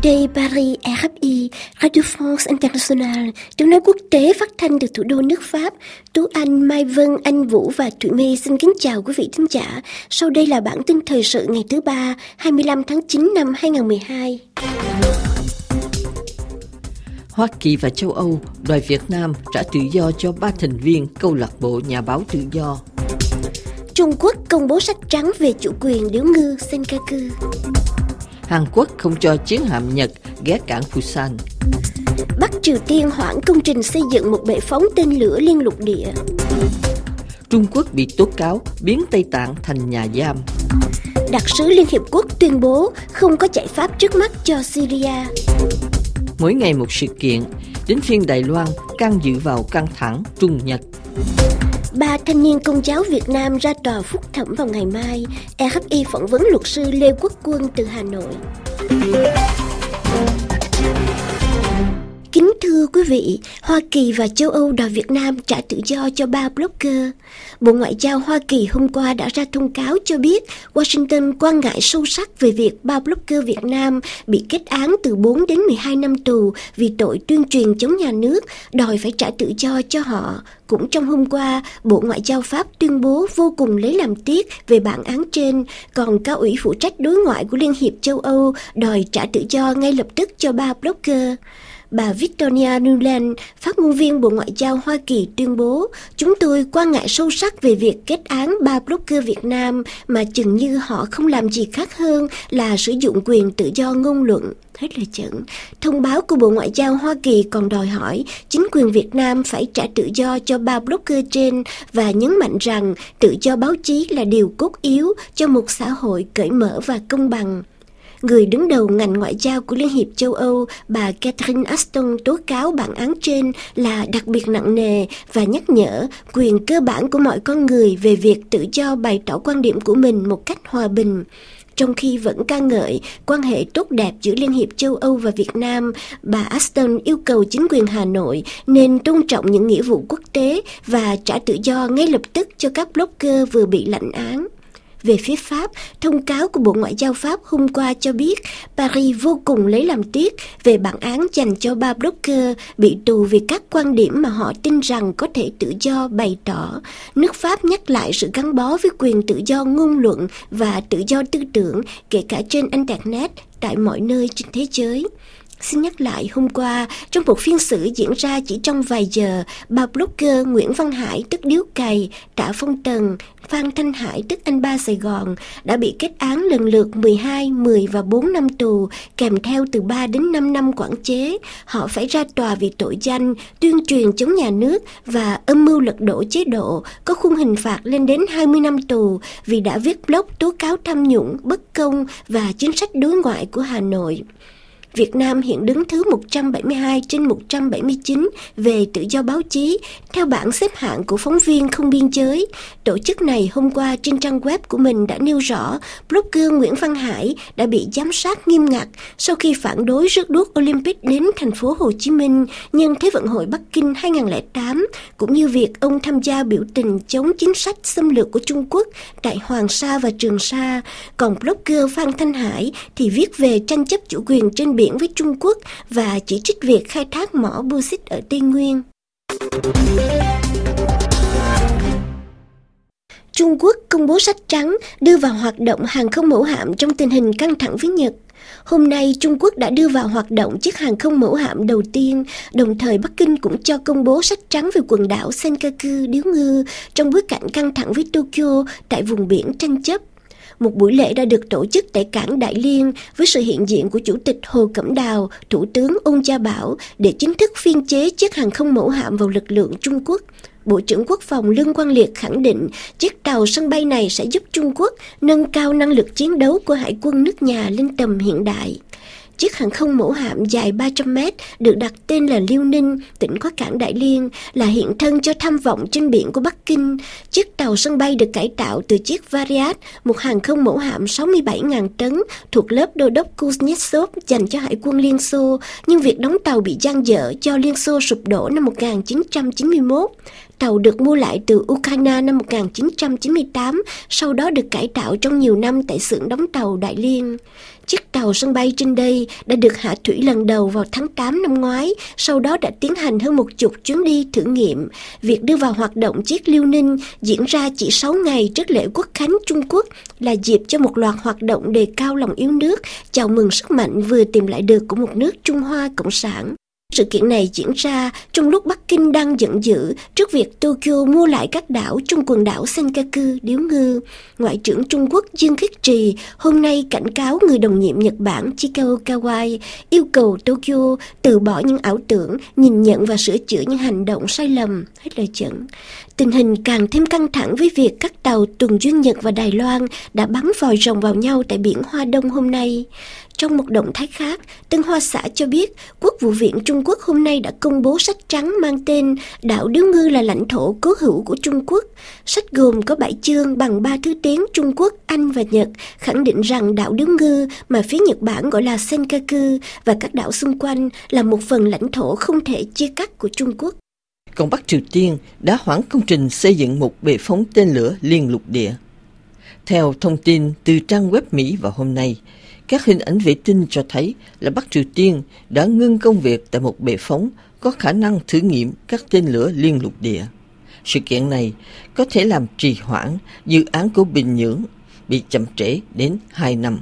đây Paris, RFI, Radio France International, tiếng nói quốc tế phát thanh từ thủ đô nước Pháp. Tú Anh, Mai Vân, Anh Vũ và Thụy My xin kính chào quý vị thính giả. Sau đây là bản tin thời sự ngày thứ Ba, 25 tháng 9 năm 2012. Hoa Kỳ và châu Âu đòi Việt Nam trả tự do cho 3 thành viên câu lạc bộ nhà báo tự do. Trung Quốc công bố sách trắng về chủ quyền điếu ngư Senkaku. Hàn Quốc không cho chiến hạm Nhật ghé cảng Busan. Bắc Triều Tiên hoãn công trình xây dựng một bệ phóng tên lửa liên lục địa. Trung Quốc bị tố cáo biến Tây Tạng thành nhà giam. Đặc sứ Liên Hiệp Quốc tuyên bố không có giải pháp trước mắt cho Syria. Mỗi ngày một sự kiện, đến phiên Đài Loan can dự vào căng thẳng Trung-Nhật. 3 thanh niên Công giáo Việt Nam ra tòa phúc thẩm vào ngày mai. RFI phỏng vấn luật sư Lê Quốc Quân từ Hà Nội. Kính thưa quý vị, Hoa Kỳ và châu Âu đòi Việt Nam trả tự do cho 3 blogger. Bộ Ngoại giao Hoa Kỳ hôm qua đã ra thông cáo cho biết Washington quan ngại sâu sắc về việc 3 blogger Việt Nam bị kết án từ 4 đến 12 năm tù vì tội tuyên truyền chống nhà nước, đòi phải trả tự do cho họ. Cũng trong hôm qua, Bộ Ngoại giao Pháp tuyên bố vô cùng lấy làm tiếc về bản án trên, còn Cao ủy phụ trách đối ngoại của Liên hiệp châu Âu đòi trả tự do ngay lập tức cho 3 blogger. Bà Victoria Nuland, phát ngôn viên Bộ Ngoại giao Hoa Kỳ tuyên bố, chúng tôi quan ngại sâu sắc về việc kết án 3 blogger Việt Nam mà chừng như họ không làm gì khác hơn là sử dụng quyền tự do ngôn luận. Hết lời dẫn. Thông báo của Bộ Ngoại giao Hoa Kỳ còn đòi hỏi chính quyền Việt Nam phải trả tự do cho 3 blogger trên và nhấn mạnh rằng tự do báo chí là điều cốt yếu cho một xã hội cởi mở và công bằng. Người đứng đầu ngành ngoại giao của Liên hiệp châu Âu, bà Catherine Ashton tố cáo bản án trên là đặc biệt nặng nề và nhắc nhở quyền cơ bản của mọi con người về việc tự do bày tỏ quan điểm của mình một cách hòa bình. Trong khi vẫn ca ngợi quan hệ tốt đẹp giữa Liên hiệp châu Âu và Việt Nam, bà Ashton yêu cầu chính quyền Hà Nội nên tôn trọng những nghĩa vụ quốc tế và trả tự do ngay lập tức cho các blogger vừa bị lãnh án. Về phía Pháp, thông cáo của Bộ Ngoại giao Pháp hôm qua cho biết Paris vô cùng lấy làm tiếc về bản án dành cho 3 blogger bị tù vì các quan điểm mà họ tin rằng có thể tự do bày tỏ. Nước Pháp nhắc lại sự gắn bó với quyền tự do ngôn luận và tự do tư tưởng, kể cả trên Internet, tại mọi nơi trên thế giới. Xin nhắc lại, hôm qua, trong một phiên xử diễn ra chỉ trong vài giờ, 3 blogger Nguyễn Văn Hải tức Điếu Cày, Tạ Phong Tần, Phan Thanh Hải tức Anh Ba Sài Gòn đã bị kết án lần lượt 12, 10 và 4 năm tù, kèm theo từ 3 đến 5 năm quản chế. Họ phải ra tòa vì tội danh tuyên truyền chống nhà nước và âm mưu lật đổ chế độ, có khung hình phạt lên đến 20 năm tù vì đã viết blog tố cáo tham nhũng, bất công và chính sách đối ngoại của Hà Nội. Việt Nam hiện đứng thứ 172 trên 179 về tự do báo chí, theo bảng xếp hạng của Phóng viên Không Biên Giới. Tổ chức này hôm qua trên trang web của mình đã nêu rõ blogger Nguyễn Văn Hải đã bị giám sát nghiêm ngặt sau khi phản đối rước đuốc Olympic đến thành phố Hồ Chí Minh nhân Thế vận hội Bắc Kinh 2008, cũng như việc ông tham gia biểu tình chống chính sách xâm lược của Trung Quốc tại Hoàng Sa và Trường Sa. Còn blogger Phan Thanh Hải thì viết về tranh chấp chủ quyền trên biển với Trung Quốc và chỉ trích việc khai thác mỏ bauxit ở Tây Nguyên. Trung Quốc công bố sách trắng đưa vào hoạt động hàng không mẫu hạm trong tình hình căng thẳng với Nhật. Hôm nay, Trung Quốc đã đưa vào hoạt động chiếc hàng không mẫu hạm đầu tiên, đồng thời Bắc Kinh cũng cho công bố sách trắng về quần đảo Senkaku, điếu ngư, trong bối cảnh căng thẳng với Tokyo tại vùng biển tranh chấp. Một buổi lễ đã được tổ chức tại cảng Đại Liên với sự hiện diện của Chủ tịch Hồ Cẩm Đào, Thủ tướng Ôn Gia Bảo để chính thức phiên chế chiếc hàng không mẫu hạm vào lực lượng Trung Quốc. Bộ trưởng Quốc phòng Lương Quang Liệt khẳng định chiếc tàu sân bay này sẽ giúp Trung Quốc nâng cao năng lực chiến đấu của hải quân nước nhà lên tầm hiện đại. Chiếc hàng không mẫu hạm dài 300 mét được đặt tên là Liêu Ninh, tỉnh có cảng Đại Liên, là hiện thân cho tham vọng trên biển của Bắc Kinh. Chiếc tàu sân bay được cải tạo từ chiếc Variat, một hàng không mẫu hạm 67.000 tấn thuộc lớp đô đốc Kuznetsov dành cho Hải quân Liên Xô, nhưng việc đóng tàu bị dang dở do Liên Xô sụp đổ năm 1991. Tàu được mua lại từ Ukraine năm 1998, sau đó được cải tạo trong nhiều năm tại xưởng đóng tàu Đại Liên. Chiếc tàu sân bay trên đây đã được hạ thủy lần đầu vào tháng 8 năm ngoái, sau đó đã tiến hành hơn 10 chuyến đi thử nghiệm. Việc đưa vào hoạt động chiếc Liêu Ninh diễn ra chỉ 6 ngày trước lễ Quốc khánh Trung Quốc, là dịp cho một loạt hoạt động đề cao lòng yêu nước, chào mừng sức mạnh vừa tìm lại được của một nước Trung Hoa Cộng sản. Sự kiện này diễn ra trong lúc Bắc Kinh đang giận dữ trước việc Tokyo mua lại các đảo trong quần đảo Senkaku điếu ngư. Ngoại trưởng Trung Quốc Dương Khiết Trì hôm nay cảnh cáo người đồng nhiệm Nhật Bản Chikao Kawai, yêu cầu Tokyo từ bỏ những ảo tưởng, nhìn nhận và sửa chữa những hành động sai lầm. Hết lời dẫn. Tình hình càng thêm căng thẳng với việc các tàu tuần duyên Nhật và Đài Loan đã bắn vòi rồng vào nhau tại biển Hoa Đông hôm nay. Trong một động thái khác, Tân Hoa Xã cho biết Quốc vụ viện Trung Quốc hôm nay đã công bố sách trắng mang tên Đảo Điếu Ngư là lãnh thổ cố hữu của Trung Quốc. Sách gồm có 7 chương bằng 3 thứ tiếng Trung Quốc, Anh và Nhật, khẳng định rằng đảo Điếu Ngư mà phía Nhật Bản gọi là Senkaku và các đảo xung quanh là một phần lãnh thổ không thể chia cắt của Trung Quốc. Còn Bắc Triều Tiên đã hoãn công trình xây dựng một bệ phóng tên lửa liên lục địa. Theo thông tin từ trang web Mỹ vào hôm nay, các hình ảnh vệ tinh cho thấy là Bắc Triều Tiên đã ngưng công việc tại một bệ phóng có khả năng thử nghiệm các tên lửa liên lục địa. Sự kiện này có thể làm trì hoãn dự án của Bình Nhưỡng, bị chậm trễ đến 2 năm.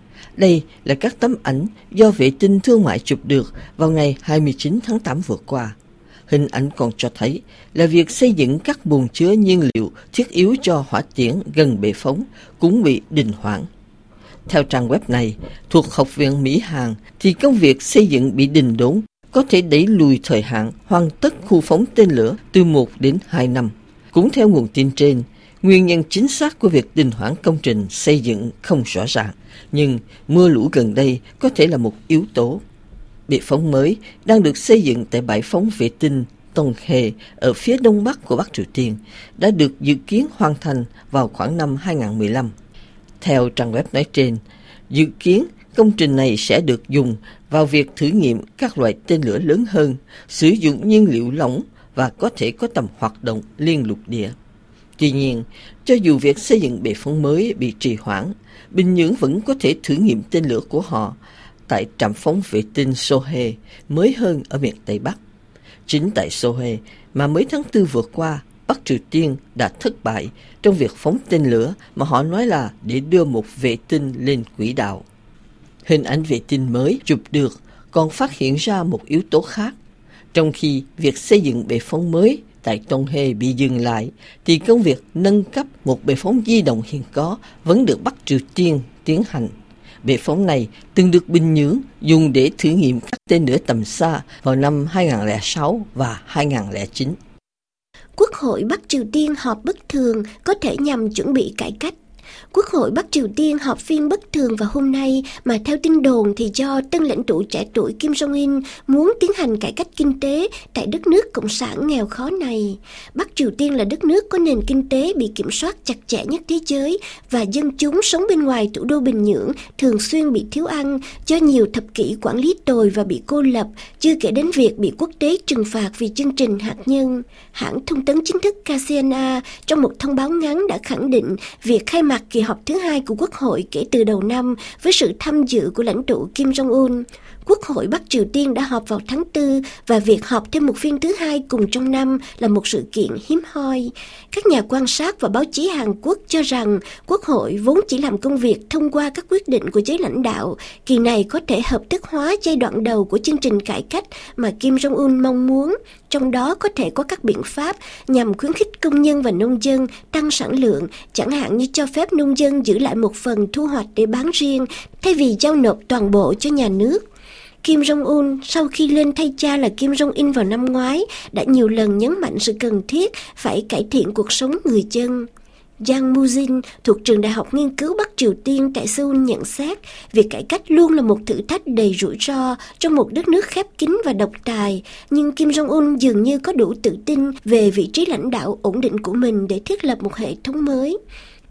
Đây là các tấm ảnh do vệ tinh thương mại chụp được vào ngày 29 tháng 8 vừa qua. Hình ảnh còn cho thấy là việc xây dựng các buồng chứa nhiên liệu thiết yếu cho hỏa tiễn gần bệ phóng cũng bị đình hoãn. Theo trang web này, thuộc Học viện Mỹ-Hàn, thì công việc xây dựng bị đình đốn có thể đẩy lùi thời hạn hoàn tất khu phóng tên lửa từ 1 đến 2 năm. Cũng theo nguồn tin trên, nguyên nhân chính xác của việc đình hoãn công trình xây dựng không rõ ràng, nhưng mưa lũ gần đây có thể là một yếu tố. Bệ phóng mới đang được xây dựng tại bãi phóng vệ tinh Tonghae ở phía đông bắc của Bắc Triều Tiên đã được dự kiến hoàn thành vào khoảng năm 2015. Theo trang web nói trên, dự kiến công trình này sẽ được dùng vào việc thử nghiệm các loại tên lửa lớn hơn, sử dụng nhiên liệu lỏng và có thể có tầm hoạt động liên lục địa. Tuy nhiên, cho dù việc xây dựng bệ phóng mới bị trì hoãn, Bình Nhưỡng vẫn có thể thử nghiệm tên lửa của họ tại trạm phóng vệ tinh Sohae mới hơn ở miền Tây Bắc. Chính tại Sohae mà mới tháng 4 vừa qua, Bắc Triều Tiên đã thất bại trong việc phóng tên lửa mà họ nói là để đưa một vệ tinh lên quỹ đạo. Hình ảnh vệ tinh mới chụp được còn phát hiện ra một yếu tố khác. Trong khi việc xây dựng bệ phóng mới tại Tonghae bị dừng lại, thì công việc nâng cấp một bệ phóng di động hiện có vẫn được Bắc Triều Tiên tiến hành. Bệ phóng này từng được Bình Nhưỡng dùng để thử nghiệm các tên lửa tầm xa vào năm 2006 và 2009. Quốc hội Bắc Triều Tiên họp bất thường có thể nhằm chuẩn bị cải cách. Quốc hội Bắc Triều Tiên họp phiên bất thường vào hôm nay mà theo tin đồn thì do tân lãnh tụ trẻ tuổi Kim Jong-un muốn tiến hành cải cách kinh tế tại đất nước cộng sản nghèo khó này. Bắc Triều Tiên là đất nước có nền kinh tế bị kiểm soát chặt chẽ nhất thế giới và dân chúng sống bên ngoài thủ đô Bình Nhưỡng thường xuyên bị thiếu ăn do nhiều thập kỷ quản lý tồi và bị cô lập, chưa kể đến việc bị quốc tế trừng phạt vì chương trình hạt nhân. Hãng thông tấn chính thức KCNA trong một thông báo ngắn đã khẳng định việc khai mạc kỳ họp thứ 2 của Quốc hội kể từ đầu năm với sự tham dự của lãnh tụ Kim Jong-un. Quốc hội Bắc Triều Tiên đã họp vào tháng 4 và việc họp thêm một phiên thứ 2 cùng trong năm là một sự kiện hiếm hoi. Các nhà quan sát và báo chí Hàn Quốc cho rằng Quốc hội vốn chỉ làm công việc thông qua các quyết định của giới lãnh đạo. Kỳ này có thể hợp thức hóa giai đoạn đầu của chương trình cải cách mà Kim Jong-un mong muốn. Trong đó có thể có các biện pháp nhằm khuyến khích công nhân và nông dân tăng sản lượng, chẳng hạn như cho phép nông dân giữ lại một phần thu hoạch để bán riêng thay vì giao nộp toàn bộ cho nhà nước. Kim Jong-un sau khi lên thay cha là Kim Jong-in vào năm ngoái đã nhiều lần nhấn mạnh sự cần thiết phải cải thiện cuộc sống người dân. Jang Mu-jin thuộc trường Đại học Nghiên cứu Bắc Triều Tiên tại Seoul nhận xét việc cải cách luôn là một thử thách đầy rủi ro trong một đất nước khép kín và độc tài, nhưng Kim Jong-un dường như có đủ tự tin về vị trí lãnh đạo ổn định của mình để thiết lập một hệ thống mới.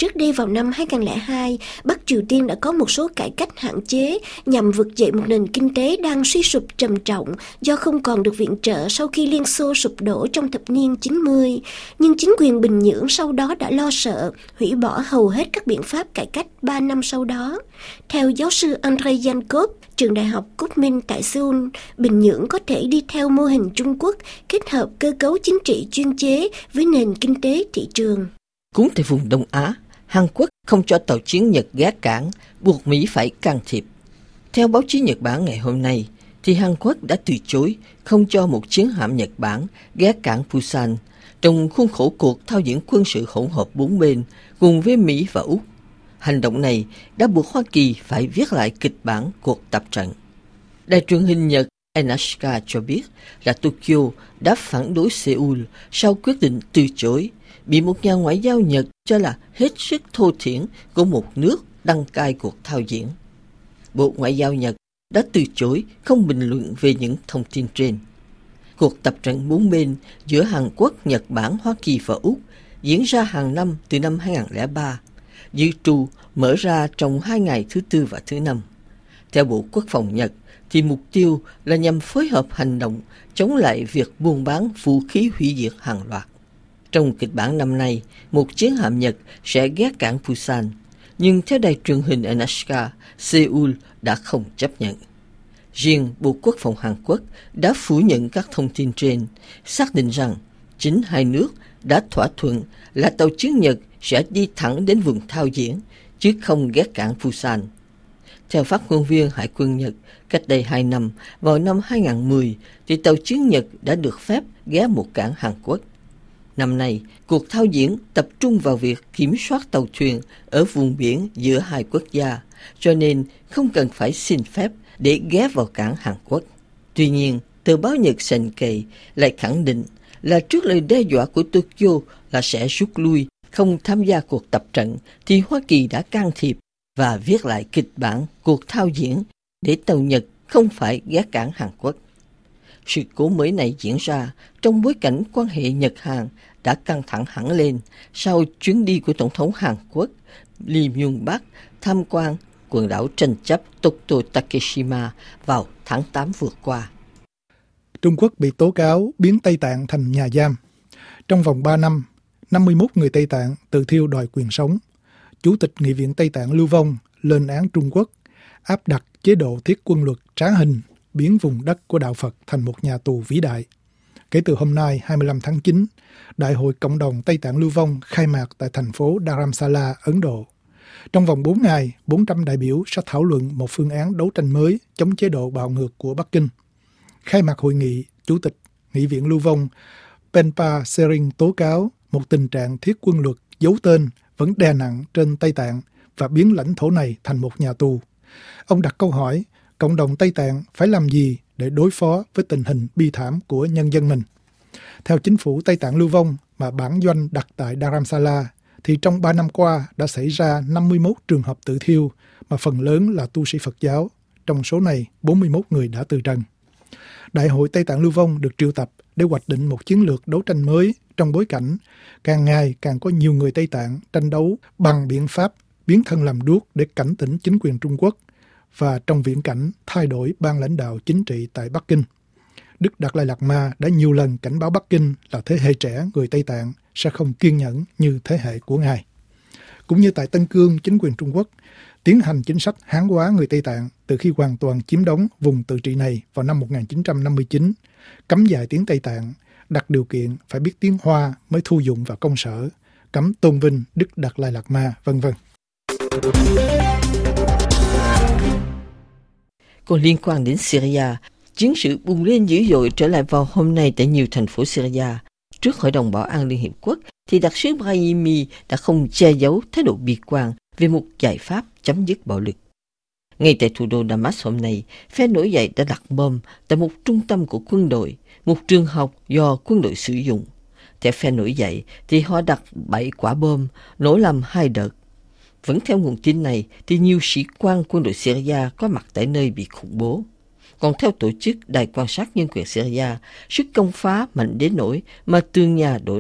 Trước đây vào năm 2002, Bắc Triều Tiên đã có một số cải cách hạn chế nhằm vực dậy một nền kinh tế đang suy sụp trầm trọng do không còn được viện trợ sau khi Liên Xô sụp đổ trong thập niên 90. Nhưng chính quyền Bình Nhưỡng sau đó đã lo sợ, hủy bỏ hầu hết các biện pháp cải cách 3 năm sau đó. Theo giáo sư Andrei Yankov, trường đại học Kukmin tại Seoul, Bình Nhưỡng có thể đi theo mô hình Trung Quốc, kết hợp cơ cấu chính trị chuyên chế với nền kinh tế thị trường. Cũng tại vùng Đông Á, Hàn Quốc không cho tàu chiến Nhật ghé cảng, buộc Mỹ phải can thiệp. Theo báo chí Nhật Bản ngày hôm nay, thì Hàn Quốc đã từ chối không cho một chiến hạm Nhật Bản ghé cảng Busan trong khuôn khổ cuộc thao diễn quân sự hỗn hợp 4 bên cùng với Mỹ và Úc. Hành động này đã buộc Hoa Kỳ phải viết lại kịch bản cuộc tập trận. Đài truyền hình Nhật NHK cho biết là Tokyo đã phản đối Seoul sau quyết định từ chối, bị một nhà ngoại giao Nhật cho là hết sức thô thiển của một nước đăng cai cuộc thao diễn. Bộ Ngoại giao Nhật đã từ chối không bình luận về những thông tin trên. Cuộc tập trận 4 bên giữa Hàn Quốc, Nhật Bản, Hoa Kỳ và Úc diễn ra hàng năm từ năm 2003, dự trù mở ra trong 2 ngày thứ Tư và thứ Năm. Theo Bộ Quốc phòng Nhật, thì mục tiêu là nhằm phối hợp hành động chống lại việc buôn bán vũ khí hủy diệt hàng loạt. Trong kịch bản năm nay, một chiến hạm Nhật sẽ ghé cảng Busan, nhưng theo đài truyền hình NHK, Seoul đã không chấp nhận. Riêng Bộ Quốc phòng Hàn Quốc đã phủ nhận các thông tin trên, xác định rằng chính hai nước đã thỏa thuận là tàu chiến Nhật sẽ đi thẳng đến vùng thao diễn, chứ không ghé cảng Busan. Theo phát ngôn viên Hải quân Nhật, cách đây 2 năm, vào năm 2010, thì tàu chiến Nhật đã được phép ghé một cảng Hàn Quốc. Năm nay, cuộc thao diễn tập trung vào việc kiểm soát tàu thuyền ở vùng biển giữa hai quốc gia, cho nên không cần phải xin phép để ghé vào cảng Hàn Quốc. Tuy nhiên, tờ báo Nhật Sankei lại khẳng định là trước lời đe dọa của Tokyo là sẽ rút lui, không tham gia cuộc tập trận, thì Hoa Kỳ đã can thiệp và viết lại kịch bản cuộc thao diễn để tàu Nhật không phải ghé cảng Hàn Quốc. Sự cố mới này diễn ra trong bối cảnh quan hệ Nhật-Hàn đã căng thẳng hẳn lên sau chuyến đi của Tổng thống Hàn Quốc Lee Myung-bak tham quan quần đảo tranh chấp Tokto Takeshima vào tháng 8 vừa qua. Trung Quốc bị tố cáo biến Tây Tạng thành nhà giam. Trong vòng 3 năm, 51 người Tây Tạng tự thiêu đòi quyền sống. Chủ tịch Nghị viện Tây Tạng Lưu Vong lên án Trung Quốc áp đặt chế độ thiết quân luật trá hình, biến vùng đất của đạo Phật thành một nhà tù vĩ đại. Kể từ hôm nay 25 tháng 9, Đại hội Cộng đồng Tây Tạng Lưu Vong khai mạc tại thành phố Dharamsala, Ấn Độ. Trong vòng 4 ngày, 400 đại biểu sẽ thảo luận một phương án đấu tranh mới chống chế độ bạo ngược của Bắc Kinh. Khai mạc hội nghị, Chủ tịch Nghị viện Lưu Vong Penpa Sering tố cáo một tình trạng thiết quân luật giấu tên vẫn đè nặng trên Tây Tạng và biến lãnh thổ này thành một nhà tù. Ông đặt câu hỏi, cộng đồng Tây Tạng phải làm gì để đối phó với tình hình bi thảm của nhân dân mình? Theo chính phủ Tây Tạng Lưu Vong mà bản doanh đặt tại Dharamsala, thì trong 3 năm qua đã xảy ra 51 trường hợp tự thiêu, mà phần lớn là tu sĩ Phật giáo. Trong số này, 41 người đã từ trần. Đại hội Tây Tạng Lưu Vong được triệu tập để hoạch định một chiến lược đấu tranh mới trong bối cảnh càng ngày càng có nhiều người Tây Tạng tranh đấu bằng biện pháp biến thân làm đuốc để cảnh tỉnh chính quyền Trung Quốc và trong viễn cảnh thay đổi ban lãnh đạo chính trị tại Bắc Kinh. Đức Đạt Lai Lạt Ma đã nhiều lần cảnh báo Bắc Kinh là thế hệ trẻ người Tây Tạng sẽ không kiên nhẫn như thế hệ của Ngài. Cũng như tại Tân Cương, chính quyền Trung Quốc tiến hành chính sách Hán hóa người Tây Tạng từ khi hoàn toàn chiếm đóng vùng tự trị này vào năm 1959, cấm dạy tiếng Tây Tạng, đặt điều kiện phải biết tiếng Hoa mới thu dụng vào công sở, cấm tôn vinh Đức Đạt Lai Lạt Ma, v.v. Còn liên quan đến Syria, chiến sự bùng lên dữ dội trở lại vào hôm nay tại nhiều thành phố Syria. Trước Hội đồng Bảo an Liên Hiệp Quốc, thì đặc sứ Brahimi đã không che giấu thái độ bi quan về một giải pháp chấm dứt bạo lực. Ngay tại thủ đô Damas hôm nay, phe nổi dậy đã đặt bom tại một trung tâm của quân đội, một trường học do quân đội sử dụng. Theo phe nổi dậy thì họ đặt 7 quả bom, nổ làm 2 đợt. Vẫn theo nguồn tin này thì nhiều sĩ quan quân đội Syria có mặt tại nơi bị khủng bố. Còn theo tổ chức Đài quan sát nhân quyền Syria, sức công phá mạnh đến nỗi mà tường nhà đổ nát.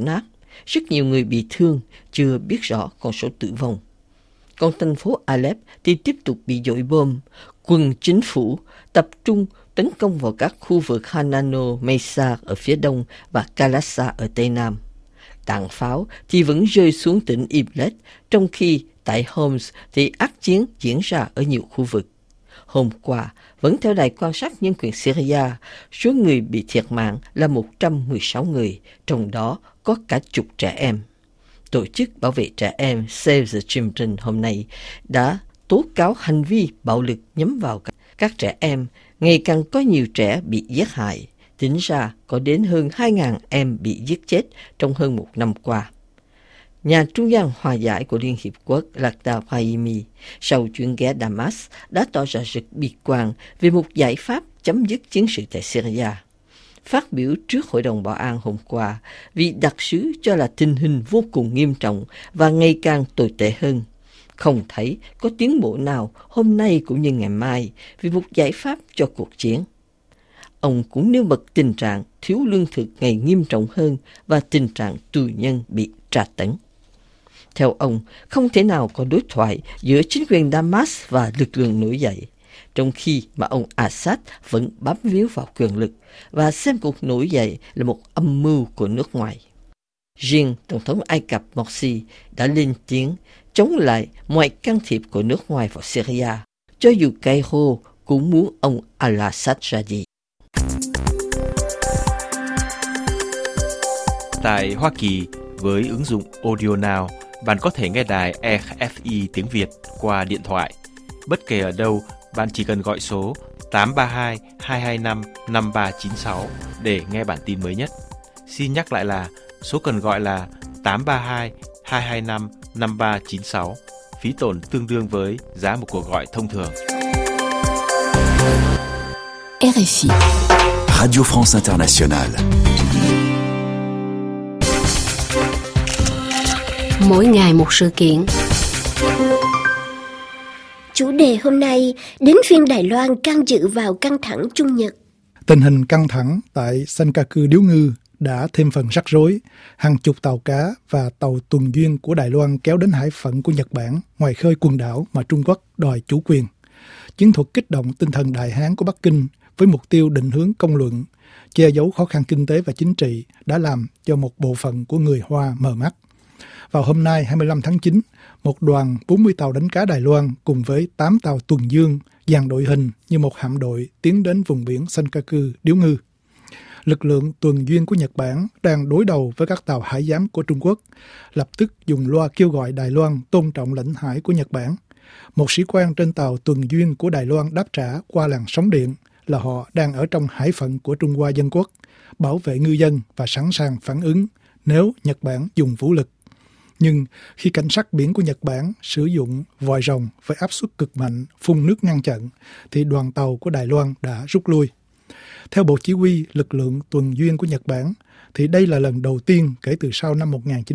Rất nhiều người bị thương, chưa biết rõ con số tử vong. Còn thành phố Alep thì tiếp tục bị dội bom. Quân chính phủ tập trung tấn công vào các khu vực Hanano, Mesa ở phía đông và Kalasa ở tây nam. Đạn pháo thì vẫn rơi xuống tỉnh Iblet, trong khi tại Homs thì ác chiến diễn ra ở nhiều khu vực. Hôm qua, vẫn theo đài quan sát nhân quyền Syria, số người bị thiệt mạng là 116 người, trong đó có cả chục trẻ em. Tổ chức bảo vệ trẻ em Save the Children hôm nay đã tố cáo hành vi bạo lực nhắm vào các trẻ em. Ngày càng có nhiều trẻ bị giết hại. Tính ra có đến hơn 2.000 em bị giết chết trong hơn một năm qua. Nhà trung gian hòa giải của Liên Hiệp Quốc Lakhdar Brahimi sau chuyến ghé Damas đã tỏ ra rất bi quan về một giải pháp chấm dứt chiến sự tại Syria. Phát biểu trước Hội đồng Bảo an hôm qua, vị đặc sứ cho là tình hình vô cùng nghiêm trọng và ngày càng tồi tệ hơn. Không thấy có tiến bộ nào hôm nay cũng như ngày mai vì một giải pháp cho cuộc chiến. Ông cũng nêu bật tình trạng thiếu lương thực ngày nghiêm trọng hơn và tình trạng tù nhân bị tra tấn. Theo ông, không thể nào có đối thoại giữa chính quyền Damas và lực lượng nổi dậy, trong khi mà ông Assad vẫn bám víu vào quyền lực và xem cuộc nổi dậy là một âm mưu của nước ngoài. Riêng Tổng thống Ai Cập Morsi đã lên tiếng chống lại mọi can thiệp của nước ngoài vào Syria, cho dù Cairo cũng muốn ông al-Assad ra đi. Tại Hoa Kỳ, với ứng dụng Audio Now, bạn có thể nghe đài RFI tiếng Việt qua điện thoại. Bất kể ở đâu, bạn chỉ cần gọi số 832 225 5396 để nghe bản tin mới nhất. Xin nhắc lại là số cần gọi là 832 225 5396. Phí tổn tương đương với giá một cuộc gọi thông thường. RFI Radio France Internationale. Mỗi ngày một sự kiện. Chủ đề hôm nay đến phiên Đài Loan can dự vào căng thẳng Trung Nhật. Tình hình căng thẳng tại Senkaku Điếu Ngư đã thêm phần rắc rối. Hàng chục tàu cá và tàu tuần duyên của Đài Loan kéo đến hải phận của Nhật Bản, ngoài khơi quần đảo mà Trung Quốc đòi chủ quyền. Chiến thuật kích động tinh thần Đại Hán của Bắc Kinh với mục tiêu định hướng công luận, che giấu khó khăn kinh tế và chính trị đã làm cho một bộ phận của người Hoa mờ mắt. Vào hôm nay 25 tháng 9, một đoàn 40 tàu đánh cá Đài Loan cùng với 8 tàu tuần dương dàn đội hình như một hạm đội tiến đến vùng biển Senkaku Điếu Ngư. Lực lượng tuần duyên của Nhật Bản đang đối đầu với các tàu hải giám của Trung Quốc, lập tức dùng loa kêu gọi Đài Loan tôn trọng lãnh hải của Nhật Bản. Một sĩ quan trên tàu tuần duyên của Đài Loan đáp trả qua làn sóng điện là họ đang ở trong hải phận của Trung Hoa Dân Quốc, bảo vệ ngư dân và sẵn sàng phản ứng nếu Nhật Bản dùng vũ lực. Nhưng khi cảnh sát biển của Nhật Bản sử dụng vòi rồng với áp suất cực mạnh phun nước ngăn chặn, thì đoàn tàu của Đài Loan đã rút lui. Theo Bộ Chỉ huy lực lượng tuần duyên của Nhật Bản, thì đây là lần đầu tiên kể từ sau năm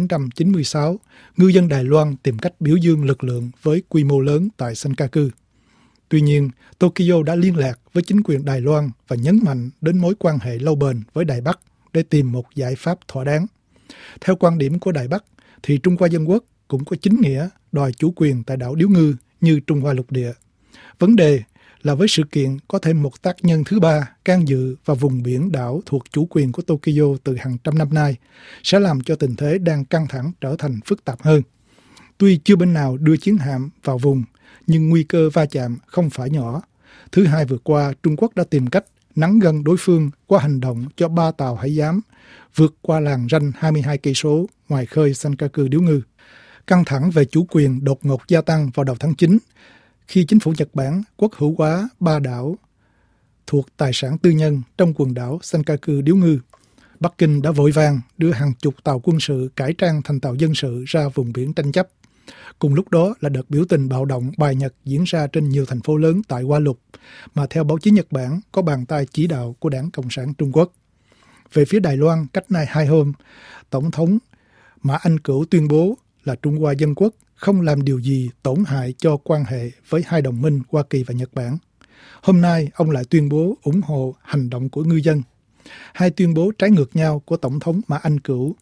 1996, ngư dân Đài Loan tìm cách biểu dương lực lượng với quy mô lớn tại Senkaku. Tuy nhiên, Tokyo đã liên lạc với chính quyền Đài Loan và nhấn mạnh đến mối quan hệ lâu bền với Đài Bắc để tìm một giải pháp thỏa đáng. Theo quan điểm của Đài Bắc, thì Trung Hoa Dân Quốc cũng có chính nghĩa đòi chủ quyền tại đảo Điếu Ngư như Trung Hoa lục địa. Vấn đề là với sự kiện có thêm một tác nhân thứ ba can dự vào vùng biển đảo thuộc chủ quyền của Tokyo từ hàng trăm năm nay, sẽ làm cho tình thế đang căng thẳng trở thành phức tạp hơn. Tuy chưa bên nào đưa chiến hạm vào vùng, nhưng nguy cơ va chạm không phải nhỏ. Thứ Hai vừa qua, Trung Quốc đã tìm cách nắn gân đối phương qua hành động cho 3 tàu hải giám vượt qua làn ranh 22 cây số ngoài khơi Senkaku Điếu Ngư. Căng thẳng về chủ quyền đột ngột gia tăng vào đầu tháng 9 khi chính phủ Nhật Bản quốc hữu hóa 3 đảo thuộc tài sản tư nhân trong quần đảo Senkaku Điếu Ngư. Bắc Kinh đã vội vàng đưa hàng chục tàu quân sự cải trang thành tàu dân sự ra vùng biển tranh chấp. Cùng lúc đó là đợt biểu tình bạo động bài Nhật diễn ra trên nhiều thành phố lớn tại Hoa Lục, mà theo báo chí Nhật Bản có bàn tay chỉ đạo của Đảng Cộng sản Trung Quốc. Về phía Đài Loan, cách nay 2 hôm, Tổng thống Mã Anh Cửu tuyên bố là Trung Hoa Dân Quốc không làm điều gì tổn hại cho quan hệ với hai đồng minh Hoa Kỳ và Nhật Bản. Hôm nay, ông lại tuyên bố ủng hộ hành động của ngư dân. Hai tuyên bố trái ngược nhau của Tổng thống Mã Anh Cửu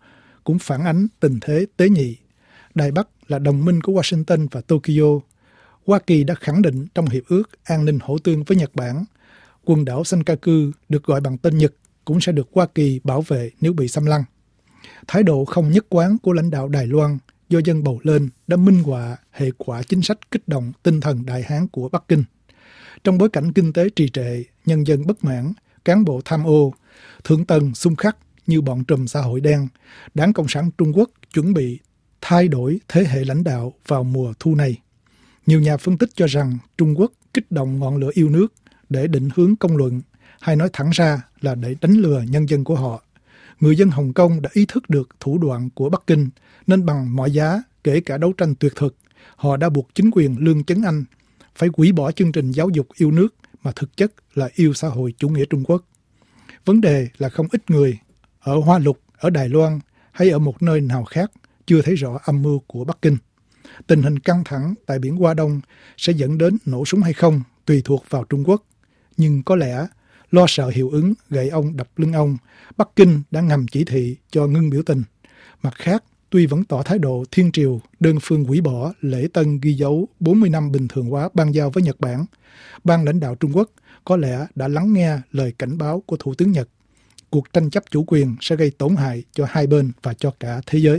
cũng phản ánh tình thế tế nhị. Đài Bắc là đồng minh của Washington và Tokyo. Hoa Kỳ đã khẳng định trong Hiệp ước An ninh hỗ tương với Nhật Bản, quần đảo Senkaku được gọi bằng tên Nhật cũng sẽ được Hoa Kỳ bảo vệ nếu bị xâm lăng. Thái độ không nhất quán của lãnh đạo Đài Loan do dân bầu lên đã minh họa hệ quả chính sách kích động tinh thần Đại Hán của Bắc Kinh. Trong bối cảnh kinh tế trì trệ, nhân dân bất mãn, cán bộ tham ô, thượng tầng xung khắc như bọn trùm xã hội đen, Đảng Cộng sản Trung Quốc chuẩn bị thay đổi thế hệ lãnh đạo vào mùa thu này. Nhiều nhà phân tích cho rằng Trung Quốc kích động ngọn lửa yêu nước để định hướng công luận, hay nói thẳng ra là để đánh lừa nhân dân của họ. Người dân Hồng Kông đã ý thức được thủ đoạn của Bắc Kinh, nên bằng mọi giá, kể cả đấu tranh tuyệt thực, họ đã buộc chính quyền Lương Chấn Anh phải hủy bỏ chương trình giáo dục yêu nước mà thực chất là yêu xã hội chủ nghĩa Trung Quốc. Vấn đề là không ít người ở Hoa Lục, ở Đài Loan hay ở một nơi nào khác chưa thấy rõ âm mưu của Bắc Kinh. Tình hình căng thẳng tại biển Hoa Đông sẽ dẫn đến nổ súng hay không tùy thuộc vào Trung Quốc. Nhưng có lẽ lo sợ hiệu ứng gậy ông đập lưng ông, Bắc Kinh đã ngầm chỉ thị cho ngưng biểu tình. Mặt khác, tuy vẫn tỏ thái độ thiên triều đơn phương hủy bỏ lễ tân ghi dấu 40 năm bình thường hóa ban giao với Nhật Bản, ban lãnh đạo Trung Quốc có lẽ đã lắng nghe lời cảnh báo của Thủ tướng Nhật. Cuộc tranh chấp chủ quyền sẽ gây tổn hại cho hai bên và cho cả thế giới.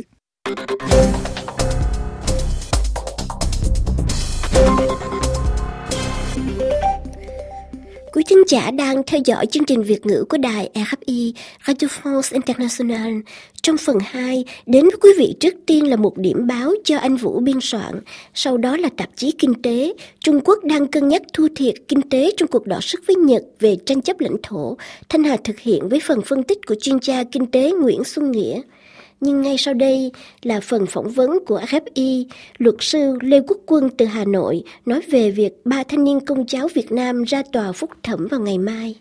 Quý thính giả đang theo dõi chương trình Việt ngữ của đài RFI, Radio France International. Trong phần 2, đến với quý vị trước tiên là một điểm báo cho anh Vũ biên soạn, sau đó là tạp chí Kinh tế. Trung Quốc đang cân nhắc thua thiệt kinh tế trong cuộc đọ sức với Nhật về tranh chấp lãnh thổ. Thanh Hà thực hiện với phần phân tích của chuyên gia kinh tế Nguyễn Xuân Nghĩa. Nhưng ngay sau đây là phần phỏng vấn của RFI, luật sư Lê Quốc Quân từ Hà Nội nói về việc 3 thanh niên Công giáo Việt Nam ra tòa phúc thẩm vào ngày mai.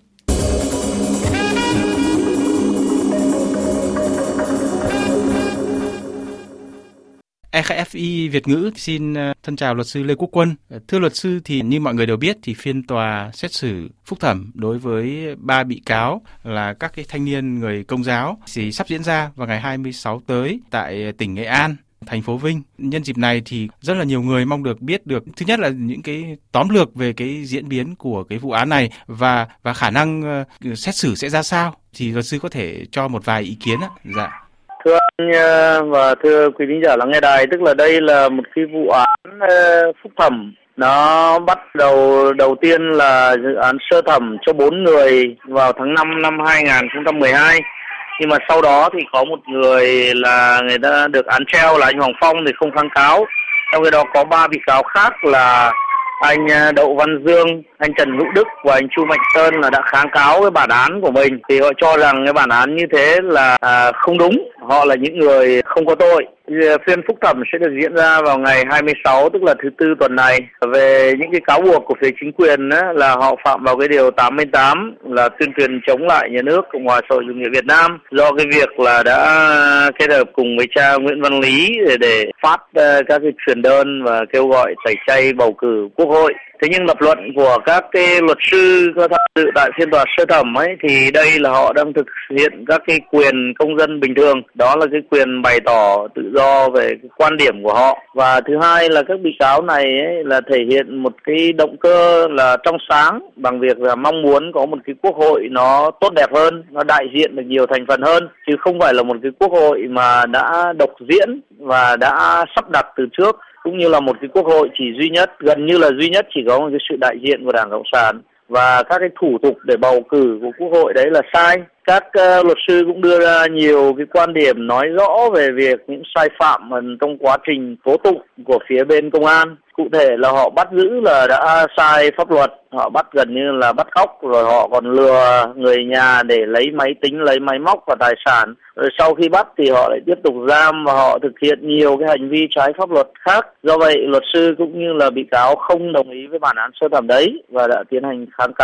RFI Việt ngữ xin thân chào luật sư Lê Quốc Quân. Thưa luật sư, thì như mọi người đều biết thì phiên tòa xét xử phúc thẩm đối với 3 bị cáo là các cái thanh niên người Công giáo thì sắp diễn ra vào ngày 26 tới tại tỉnh Nghệ An, thành phố Vinh. Nhân dịp này thì rất là nhiều người mong được biết được, thứ nhất là những cái tóm lược về cái diễn biến của cái vụ án này và khả năng xét xử sẽ ra sao. Thì luật sư có thể cho một vài ý kiến ạ? Dạ. Thưa anh và thưa quý thính giả lắng nghe đài, tức là đây là một cái vụ án phúc thẩm. Nó bắt đầu tiên là dự án sơ thẩm cho 4 người vào tháng 5 năm 2012. Nhưng mà sau đó thì có một người là người ta được án treo là anh Hoàng Phong thì không kháng cáo. Trong khi đó có 3 bị cáo khác là anh Đậu Văn Dương, anh Trần Hữu Đức và anh Chu Mạnh Sơn là đã kháng cáo cái bản án của mình. Thì họ cho rằng cái bản án như thế là không đúng, họ là những người không có tội. Phiên phúc thẩm sẽ được diễn ra vào ngày 26, tức là thứ Tư tuần này. Về những cái cáo buộc của phía chính quyền là họ phạm vào cái điều 88 là tuyên truyền chống lại nhà nước Cộng hòa xã hội chủ nghĩa Việt Nam do cái việc là đã kết hợp cùng với cha Nguyễn Văn Lý để phát các cái truyền đơn và kêu gọi tẩy chay bầu cử Quốc hội. Thế nhưng lập luận của các cái luật sư có tham dự tại phiên tòa sơ thẩm ấy thì đây là họ đang thực hiện các cái quyền công dân bình thường, đó là cái quyền bày tỏ tự do về cái quan điểm của họ. Và thứ hai là các bị cáo này ấy là thể hiện một cái động cơ là trong sáng bằng việc là mong muốn có một cái quốc hội nó tốt đẹp hơn, nó đại diện được nhiều thành phần hơn, chứ không phải là một cái quốc hội mà đã độc diễn và đã sắp đặt từ trước, cũng như là một cái quốc hội chỉ duy nhất, gần như là duy nhất chỉ có một cái sự đại diện của Đảng Cộng sản, và các cái thủ tục để bầu cử của quốc hội đấy là sai. Các luật sư cũng đưa ra nhiều cái quan điểm nói rõ về việc những sai phạm trong quá trình tố tụng của phía bên công an. Cụ thể là họ bắt giữ là đã sai pháp luật, họ bắt gần như là bắt cóc, rồi họ còn lừa người nhà để lấy máy tính, lấy máy móc và tài sản. Rồi sau khi bắt thì họ lại tiếp tục giam và họ thực hiện nhiều cái hành vi trái pháp luật khác. Do vậy luật sư cũng như là bị cáo không đồng ý với bản án sơ thẩm đấy và đã tiến hành kháng cáo.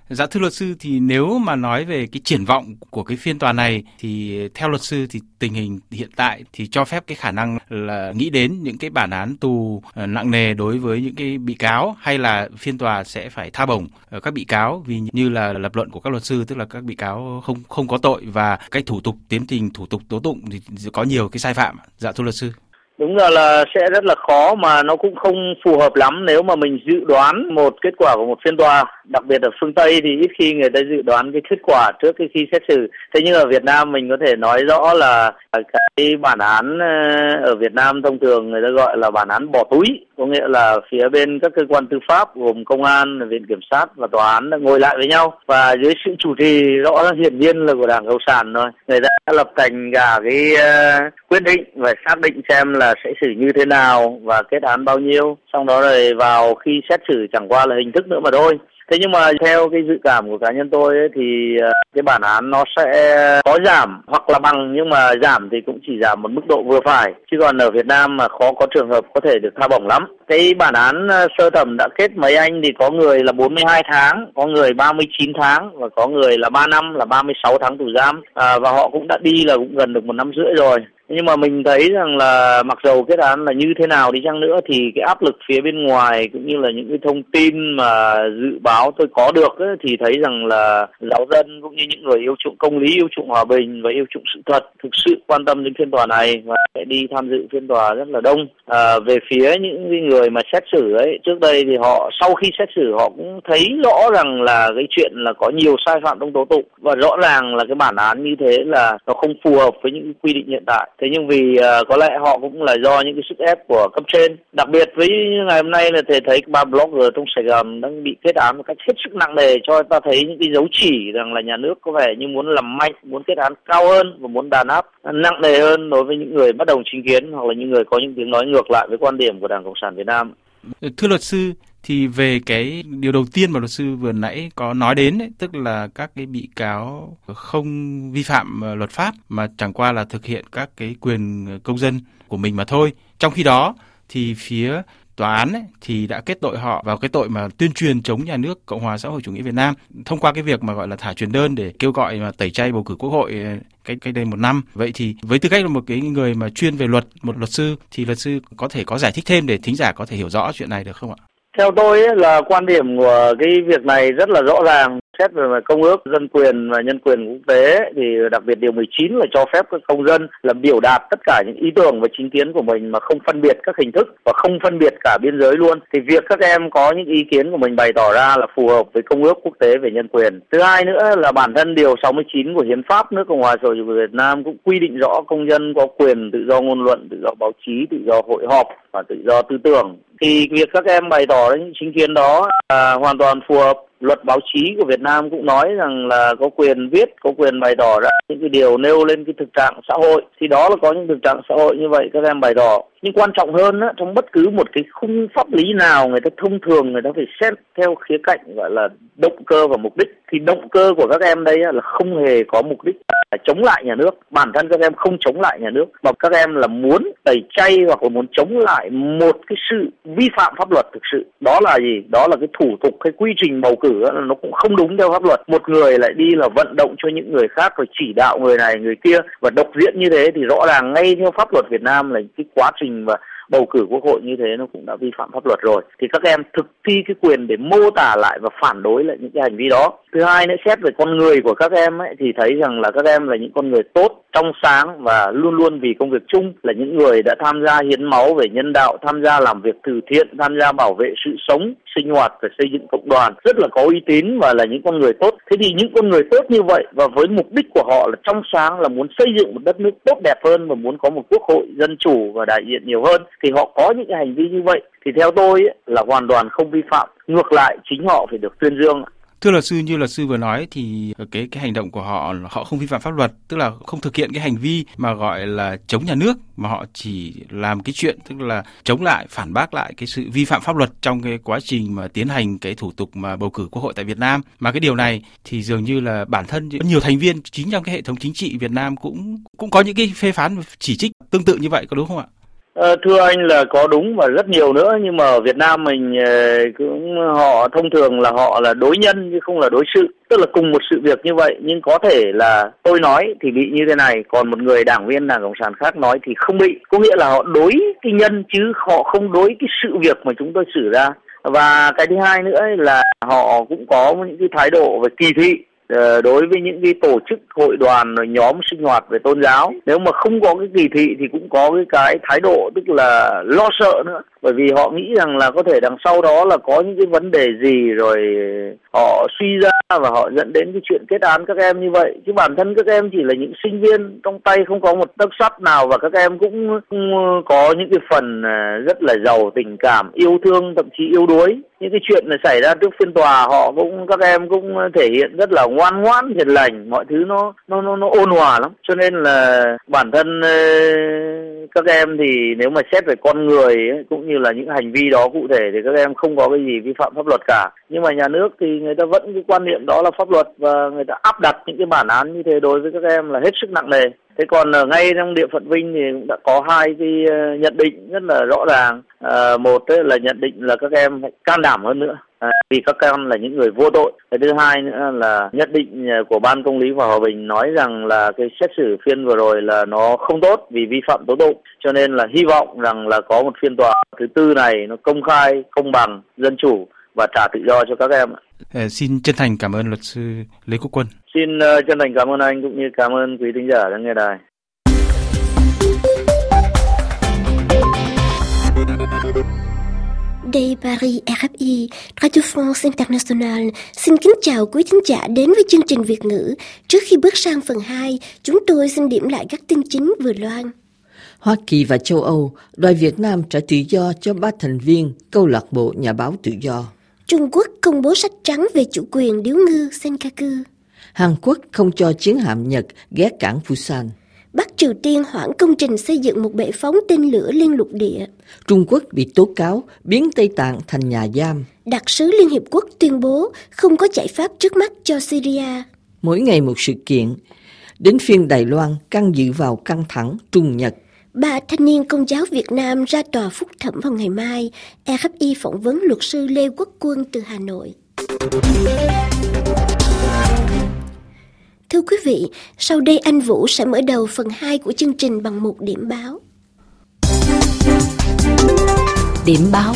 Dạ thưa luật sư, thì nếu mà nói về cái triển vọng của cái phiên tòa này thì theo luật sư thì tình hình hiện tại thì cho phép cái khả năng là nghĩ đến những cái bản án tù nặng nề đối với những cái bị cáo, hay là phiên tòa sẽ phải tha bổng các bị cáo vì như là lập luận của các luật sư, tức là các bị cáo không có tội và cái thủ tục tiến trình thủ tục tố tụng thì có nhiều cái sai phạm. Dạ thưa luật sư. Đúng là sẽ rất là khó, mà nó cũng không phù hợp lắm nếu mà mình dự đoán một kết quả của một phiên tòa. Đặc biệt ở phương Tây thì ít khi người ta dự đoán cái kết quả trước khi xét xử. Thế nhưng ở Việt Nam mình có thể nói rõ là cái bản án ở Việt Nam thông thường người ta gọi là bản án bỏ túi. Có nghĩa là phía bên các cơ quan tư pháp gồm công an, viện kiểm sát và tòa án đã ngồi lại với nhau. Và dưới sự chủ trì rõ hiển nhiên là của Đảng Cộng sản thôi. Người ta đã lập thành cả cái quyết định và xác định xem là sẽ xử như thế nào và kết án bao nhiêu. Xong đó rồi vào khi xét xử chẳng qua là hình thức nữa mà thôi. Thế nhưng mà theo cái dự cảm của cá nhân tôi ấy, thì cái bản án nó sẽ có giảm hoặc là bằng, nhưng mà giảm thì cũng chỉ giảm một mức độ vừa phải. Chứ còn ở Việt Nam mà khó có trường hợp có thể được tha bổng lắm. Cái bản án sơ thẩm đã kết mấy anh thì có người là 42 tháng, có người 39 tháng và có người là 3 năm là 36 tháng tù giam. Và họ cũng đã đi là cũng gần được 1 năm rưỡi rồi. Nhưng mà mình thấy rằng là mặc dầu kết án là như thế nào đi chăng nữa thì cái áp lực phía bên ngoài cũng như là những cái thông tin mà dự báo tôi có được ấy, thì thấy rằng là giáo dân cũng như những người yêu chuộng công lý, yêu chuộng hòa bình và yêu chuộng sự thật thực sự quan tâm đến phiên tòa này và sẽ đi tham dự phiên tòa rất là đông. Về phía những người mà xét xử ấy, trước đây thì họ sau khi xét xử họ cũng thấy rõ rằng là cái chuyện là có nhiều sai phạm trong tố tụng và rõ ràng là cái bản án như thế là nó không phù hợp với những quy định hiện tại. Thế nhưng vì có lẽ họ cũng là do những cái sức ép của cấp trên. Đặc biệt với ngày hôm nay là thấy 3 blogger trong Sài Gòn đang bị kết án một cách hết sức nặng nề, cho ta thấy những cái dấu chỉ rằng là nhà nước có vẻ như muốn làm mạnh, muốn kết án cao hơn và muốn đàn áp nặng nề hơn đối với những người bất đồng chính kiến hoặc là những người có những tiếng nói ngược lại với quan điểm của Đảng Cộng sản Việt Nam. Thưa luật sư, thì về cái điều đầu tiên mà luật sư vừa nãy có nói đến ấy, tức là các cái bị cáo không vi phạm luật pháp mà chẳng qua là thực hiện các cái quyền công dân của mình mà thôi. Trong khi đó thì phía tòa án ấy, thì đã kết tội họ vào cái tội mà tuyên truyền chống nhà nước Cộng hòa xã hội chủ nghĩa Việt Nam thông qua cái việc mà gọi là thả truyền đơn để kêu gọi mà tẩy chay bầu cử Quốc hội cách đây 1 năm. Vậy thì với tư cách là một cái người mà chuyên về luật, một luật sư, thì luật sư có thể có giải thích thêm để thính giả có thể hiểu rõ chuyện này được không ạ? Theo tôi ấy, là quan điểm của cái việc này rất là rõ ràng. Xét về công ước dân quyền và nhân quyền quốc tế thì đặc biệt điều 19 là cho phép các công dân là biểu đạt tất cả những ý tưởng và chính kiến của mình mà không phân biệt các hình thức và không phân biệt cả biên giới luôn. Thì việc các em có những ý kiến của mình bày tỏ ra là phù hợp với công ước quốc tế về nhân quyền. Thứ hai nữa là bản thân điều 69 của Hiến pháp nước Cộng hòa xã hội chủ nghĩa Việt Nam cũng quy định rõ công dân có quyền tự do ngôn luận, tự do báo chí, tự do hội họp và tự do tư tưởng. Thì việc các em bày tỏ những chính kiến đó là hoàn toàn phù hợp. Luật báo chí của Việt Nam cũng nói rằng là có quyền viết, có quyền bày tỏ ra những cái điều nêu lên cái thực trạng xã hội. Thì đó là có những thực trạng xã hội như vậy các em bày tỏ. Nhưng quan trọng hơn á, trong bất cứ một cái khung pháp lý nào người ta thông thường người ta phải xét theo khía cạnh gọi là động cơ và mục đích. Thì động cơ của các em đây á, là không hề có mục đích là chống lại nhà nước. Bản thân các em không chống lại nhà nước mà các em là muốn tẩy chay hoặc là muốn chống lại một cái sự vi phạm pháp luật thực sự. Đó là gì? Đó là cái thủ tục, cái quy trình bầu cử á, nó cũng không đúng theo pháp luật. Một người lại đi là vận động cho những người khác rồi chỉ đạo người này người kia và độc diễn như thế thì rõ ràng ngay theo pháp luật Việt Nam là cái quá trình và bầu cử quốc hội như thế nó cũng đã vi phạm pháp luật rồi. Thì các em thực thi cái quyền để mô tả lại và phản đối lại những cái hành vi đó. Thứ hai nữa, xét về con người của các em ấy, thì thấy rằng là các em là những con người tốt, trong sáng và luôn luôn vì công việc chung, là những người đã tham gia hiến máu về nhân đạo, tham gia làm việc từ thiện, tham gia bảo vệ sự sống, sinh hoạt và xây dựng cộng đoàn, rất là có uy tín và là những con người tốt. Thế thì những con người tốt như vậy và với mục đích của họ là trong sáng, là muốn xây dựng một đất nước tốt đẹp hơn và muốn có một quốc hội dân chủ và đại diện nhiều hơn, thì họ có những cái hành vi như vậy thì theo tôi ấy, là hoàn toàn không vi phạm. Ngược lại chính họ phải được tuyên dương. Thưa luật sư, như luật sư vừa nói thì cái hành động của họ không vi phạm pháp luật, tức là không thực hiện cái hành vi mà gọi là chống nhà nước, mà họ chỉ làm cái chuyện tức là chống lại, phản bác lại cái sự vi phạm pháp luật trong cái quá trình mà tiến hành cái thủ tục mà bầu cử quốc hội tại Việt Nam. Mà cái điều này thì dường như là bản thân nhiều thành viên chính trong cái hệ thống chính trị Việt Nam cũng có những cái phê phán chỉ trích tương tự như vậy, có đúng không ạ? Thưa anh là có đúng và rất nhiều nữa, nhưng mà ở Việt Nam mình họ thông thường là họ là đối nhân chứ không là đối sự. Tức là cùng một sự việc như vậy nhưng có thể là tôi nói thì bị như thế này, còn một người đảng viên Đảng Cộng sản khác nói thì không bị. Có nghĩa là họ đối cái nhân chứ họ không đối cái sự việc mà chúng tôi xử ra. Và cái thứ hai nữa là họ cũng có những cái thái độ về kỳ thị đối với những cái tổ chức, hội đoàn, rồi nhóm sinh hoạt về tôn giáo. Nếu mà không có cái kỳ thị thì cũng có cái thái độ tức là lo sợ nữa, bởi vì họ nghĩ rằng là có thể đằng sau đó là có những cái vấn đề gì rồi họ suy ra và họ dẫn đến cái chuyện kết án các em như vậy. Chứ bản thân các em chỉ là những sinh viên, trong tay không có một tấc sắt nào, và các em cũng có những cái phần rất là giàu tình cảm, yêu thương, thậm chí yếu đuối. Những cái chuyện này xảy ra trước phiên tòa, các em cũng thể hiện rất là ngoan ngoãn, hiền lành, mọi thứ nó ôn hòa lắm. Cho nên là bản thân các em thì nếu mà xét về con người ấy, cũng như là những hành vi đó cụ thể thì các em không có cái gì vi phạm pháp luật cả. Nhưng mà nhà nước thì người ta vẫn cái quan niệm đó là pháp luật, và người ta áp đặt những cái bản án như thế đối với các em là hết sức nặng nề. Thế còn ở ngay trong địa phận Vinh thì cũng đã có hai cái nhận định rất là rõ ràng. Một là nhận định là các em phải can đảm hơn nữa, vì các em là những người vô tội. Cái thứ hai nữa là nhận định của Ban Công lý và Hòa bình nói rằng là cái xét xử phiên vừa rồi là nó không tốt vì vi phạm tố tụng. Cho nên là hy vọng rằng là có một phiên tòa thứ tư này nó công khai, công bằng, dân chủ và trả tự do cho các em. Xin chân thành cảm ơn luật sư Lê Quốc Quân. Xin chân thành cảm ơn anh cũng như cảm ơn quý thính giả đang nghe đài. Đây Paris RFI, Radio France International. Xin kính chào quý thính giả đến với chương trình Việt ngữ. Trước khi bước sang phần 2, chúng tôi xin điểm lại các tin chính vừa loan. Hoa Kỳ và châu Âu đòi Việt Nam trả tự do cho 3 thành viên câu lạc bộ nhà báo tự do. Trung Quốc công bố sách trắng về chủ quyền điếu ngư Senkaku. Hàn Quốc không cho chiến hạm Nhật ghé cảng Busan. Bắc Triều Tiên hoãn công trình xây dựng một bệ phóng tên lửa liên lục địa. Trung Quốc bị tố cáo biến Tây Tạng thành nhà giam. Đặc sứ Liên Hiệp Quốc tuyên bố không có giải pháp trước mắt cho Syria. Mỗi ngày một sự kiện. Đến phiên Đài Loan căng dự vào căng thẳng Trung Nhật. 3 thanh niên Công giáo Việt Nam ra tòa phúc thẩm vào ngày mai. RFI phỏng vấn luật sư Lê Quốc Quân từ Hà Nội. Thưa quý vị, sau đây anh Vũ sẽ mở đầu phần 2 của chương trình bằng một điểm báo. Điểm báo.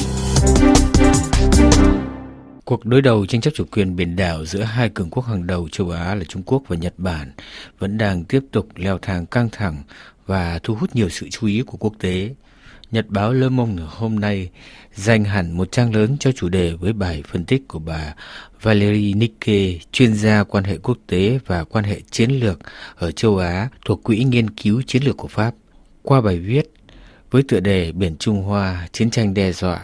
Cuộc đối đầu tranh chấp chủ quyền biển đảo giữa hai cường quốc hàng đầu châu Á là Trung Quốc và Nhật Bản vẫn đang tiếp tục leo thang căng thẳng và thu hút nhiều sự chú ý của quốc tế. Nhật báo Le Monde hôm nay dành hẳn một trang lớn cho chủ đề với bài phân tích của bà Valérie Nicke, chuyên gia quan hệ quốc tế và quan hệ chiến lược ở châu Á thuộc Quỹ Nghiên cứu Chiến lược của Pháp. Qua bài viết với tựa đề Biển Trung Hoa, chiến tranh đe dọa,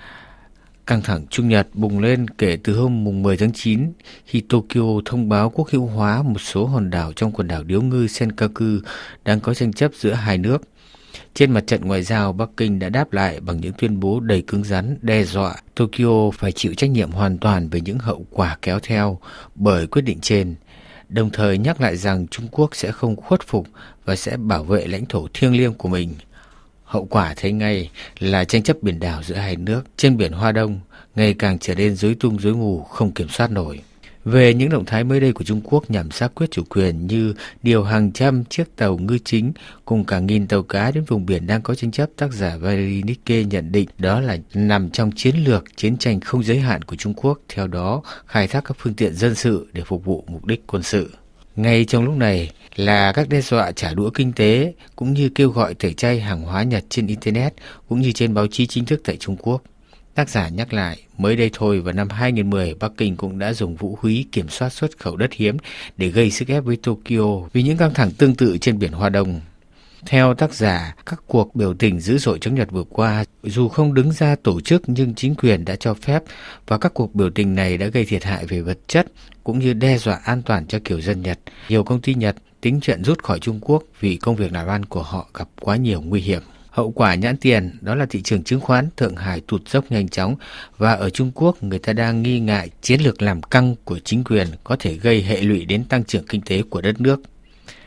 căng thẳng Trung Nhật bùng lên kể từ hôm 10 tháng 9 khi Tokyo thông báo quốc hữu hóa một số hòn đảo trong quần đảo điếu ngư Senkaku đang có tranh chấp giữa hai nước. Trên mặt trận ngoại giao, Bắc Kinh đã đáp lại bằng những tuyên bố đầy cứng rắn đe dọa Tokyo phải chịu trách nhiệm hoàn toàn về những hậu quả kéo theo bởi quyết định trên, đồng thời nhắc lại rằng Trung Quốc sẽ không khuất phục và sẽ bảo vệ lãnh thổ thiêng liêng của mình. Hậu quả thấy ngay là tranh chấp biển đảo giữa hai nước trên biển Hoa Đông ngày càng trở nên rối tung rối mù không kiểm soát nổi. Về những động thái mới đây của Trung Quốc nhằm xác quyết chủ quyền như điều hàng trăm chiếc tàu ngư chính cùng cả nghìn tàu cá đến vùng biển đang có tranh chấp, tác giả Valérie Nicke nhận định đó là nằm trong chiến lược chiến tranh không giới hạn của Trung Quốc, theo đó khai thác các phương tiện dân sự để phục vụ mục đích quân sự. Ngay trong lúc này là các đe dọa trả đũa kinh tế cũng như kêu gọi tẩy chay hàng hóa Nhật trên Internet cũng như trên báo chí chính thức tại Trung Quốc. Tác giả nhắc lại, mới đây thôi vào năm 2010, Bắc Kinh cũng đã dùng vũ khí kiểm soát xuất khẩu đất hiếm để gây sức ép với Tokyo vì những căng thẳng tương tự trên biển Hoa Đông. Theo tác giả, các cuộc biểu tình dữ dội chống Nhật vừa qua, dù không đứng ra tổ chức nhưng chính quyền đã cho phép và các cuộc biểu tình này đã gây thiệt hại về vật chất cũng như đe dọa an toàn cho kiều dân Nhật. Nhiều công ty Nhật tính chuyện rút khỏi Trung Quốc vì công việc làm ăn của họ gặp quá nhiều nguy hiểm. Hậu quả nhãn tiền đó là thị trường chứng khoán Thượng Hải tụt dốc nhanh chóng và ở Trung Quốc người ta đang nghi ngại chiến lược làm căng của chính quyền có thể gây hệ lụy đến tăng trưởng kinh tế của đất nước.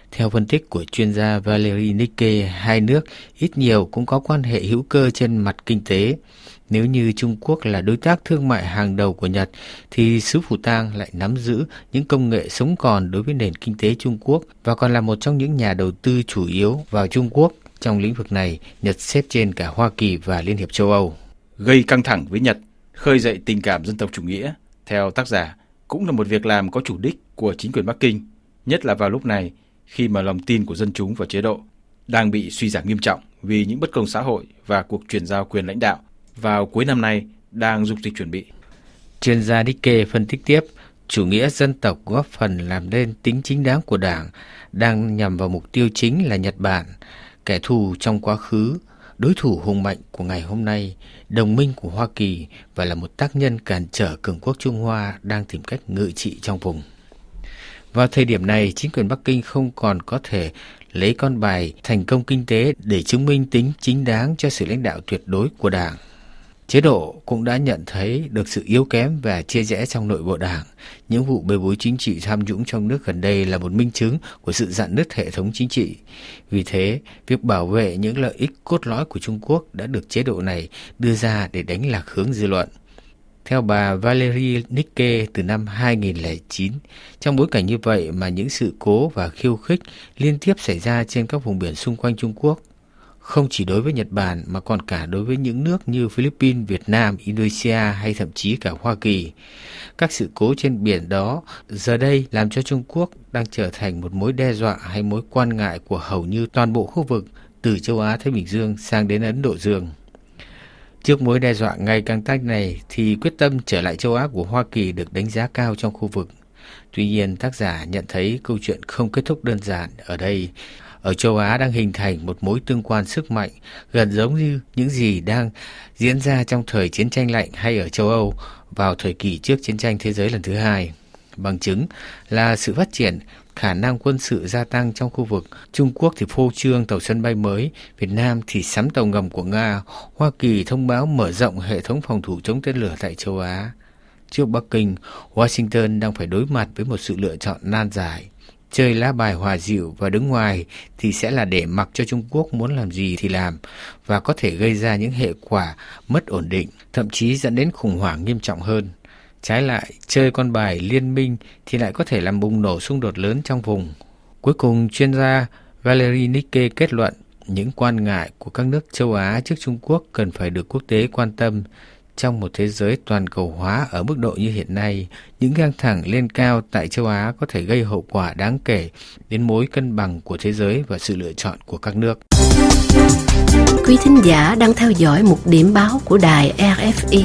Theo phân tích của chuyên gia Valery Nikke, hai nước ít nhiều cũng có quan hệ hữu cơ trên mặt kinh tế. Nếu như Trung Quốc là đối tác thương mại hàng đầu của Nhật, thì xứ Phủ Tang lại nắm giữ những công nghệ sống còn đối với nền kinh tế Trung Quốc và còn là một trong những nhà đầu tư chủ yếu vào Trung Quốc. Trong lĩnh vực này, Nhật xếp trên cả Hoa Kỳ và Liên hiệp châu Âu. Gây căng thẳng với Nhật, khơi dậy tình cảm dân tộc chủ nghĩa, theo tác giả, cũng là một việc làm có chủ đích của chính quyền Bắc Kinh, nhất là vào lúc này khi mà lòng tin của dân chúng vào chế độ đang bị suy giảm nghiêm trọng vì những bất công xã hội và cuộc chuyển giao quyền lãnh đạo vào cuối năm nay đang dục dịch chuẩn bị. Chuyên gia Nikke phân tích tiếp, chủ nghĩa dân tộc góp phần làm nên tính chính đáng của Đảng, đang nhằm vào mục tiêu chính là Nhật Bản, kẻ thù trong quá khứ, đối thủ hùng mạnh của ngày hôm nay, đồng minh của Hoa Kỳ và là một tác nhân cản trở cường quốc Trung Hoa đang tìm cách ngự trị trong vùng. Vào thời điểm này, chính quyền Bắc Kinh không còn có thể lấy con bài thành công kinh tế để chứng minh tính chính đáng cho sự lãnh đạo tuyệt đối của Đảng. Chế độ cũng đã nhận thấy được sự yếu kém và chia rẽ trong nội bộ Đảng. Những vụ bê bối chính trị tham nhũng trong nước gần đây là một minh chứng của sự rạn nứt hệ thống chính trị. Vì thế, việc bảo vệ những lợi ích cốt lõi của Trung Quốc đã được chế độ này đưa ra để đánh lạc hướng dư luận. Theo bà Valery Nikke, từ năm 2009, trong bối cảnh như vậy mà những sự cố và khiêu khích liên tiếp xảy ra trên các vùng biển xung quanh Trung Quốc, không chỉ đối với Nhật Bản mà còn cả đối với những nước như Philippines, Việt Nam, Indonesia hay thậm chí cả Hoa Kỳ. Các sự cố trên biển đó giờ đây làm cho Trung Quốc đang trở thành một mối đe dọa hay mối quan ngại của hầu như toàn bộ khu vực từ châu Á-Thái Bình Dương sang đến Ấn Độ Dương. Trước mối đe dọa ngày càng tăng này thì quyết tâm trở lại châu Á của Hoa Kỳ được đánh giá cao trong khu vực. Tuy nhiên, tác giả nhận thấy câu chuyện không kết thúc đơn giản ở đây. Ở châu Á đang hình thành một mối tương quan sức mạnh, gần giống như những gì đang diễn ra trong thời chiến tranh lạnh hay ở châu Âu vào thời kỳ trước chiến tranh thế giới lần thứ hai. Bằng chứng là sự phát triển khả năng quân sự gia tăng trong khu vực. Trung Quốc thì phô trương tàu sân bay mới, Việt Nam thì sắm tàu ngầm của Nga, Hoa Kỳ thông báo mở rộng hệ thống phòng thủ chống tên lửa tại châu Á. Trước Bắc Kinh, Washington đang phải đối mặt với một sự lựa chọn nan giải. Chơi lá bài hòa dịu và đứng ngoài thì sẽ là để mặc cho Trung Quốc muốn làm gì thì làm và có thể gây ra những hệ quả mất ổn định, thậm chí dẫn đến khủng hoảng nghiêm trọng hơn. Trái lại, chơi con bài liên minh thì lại có thể làm bùng nổ xung đột lớn trong vùng. Cuối cùng, chuyên gia Valery Nikke kết luận những quan ngại của các nước châu Á trước Trung Quốc cần phải được quốc tế quan tâm. Trong một thế giới toàn cầu hóa ở mức độ như hiện nay, những căng thẳng lên cao tại châu Á có thể gây hậu quả đáng kể đến mối cân bằng của thế giới và sự lựa chọn của các nước. Quý thính giả đang theo dõi một điểm báo của đài RFI.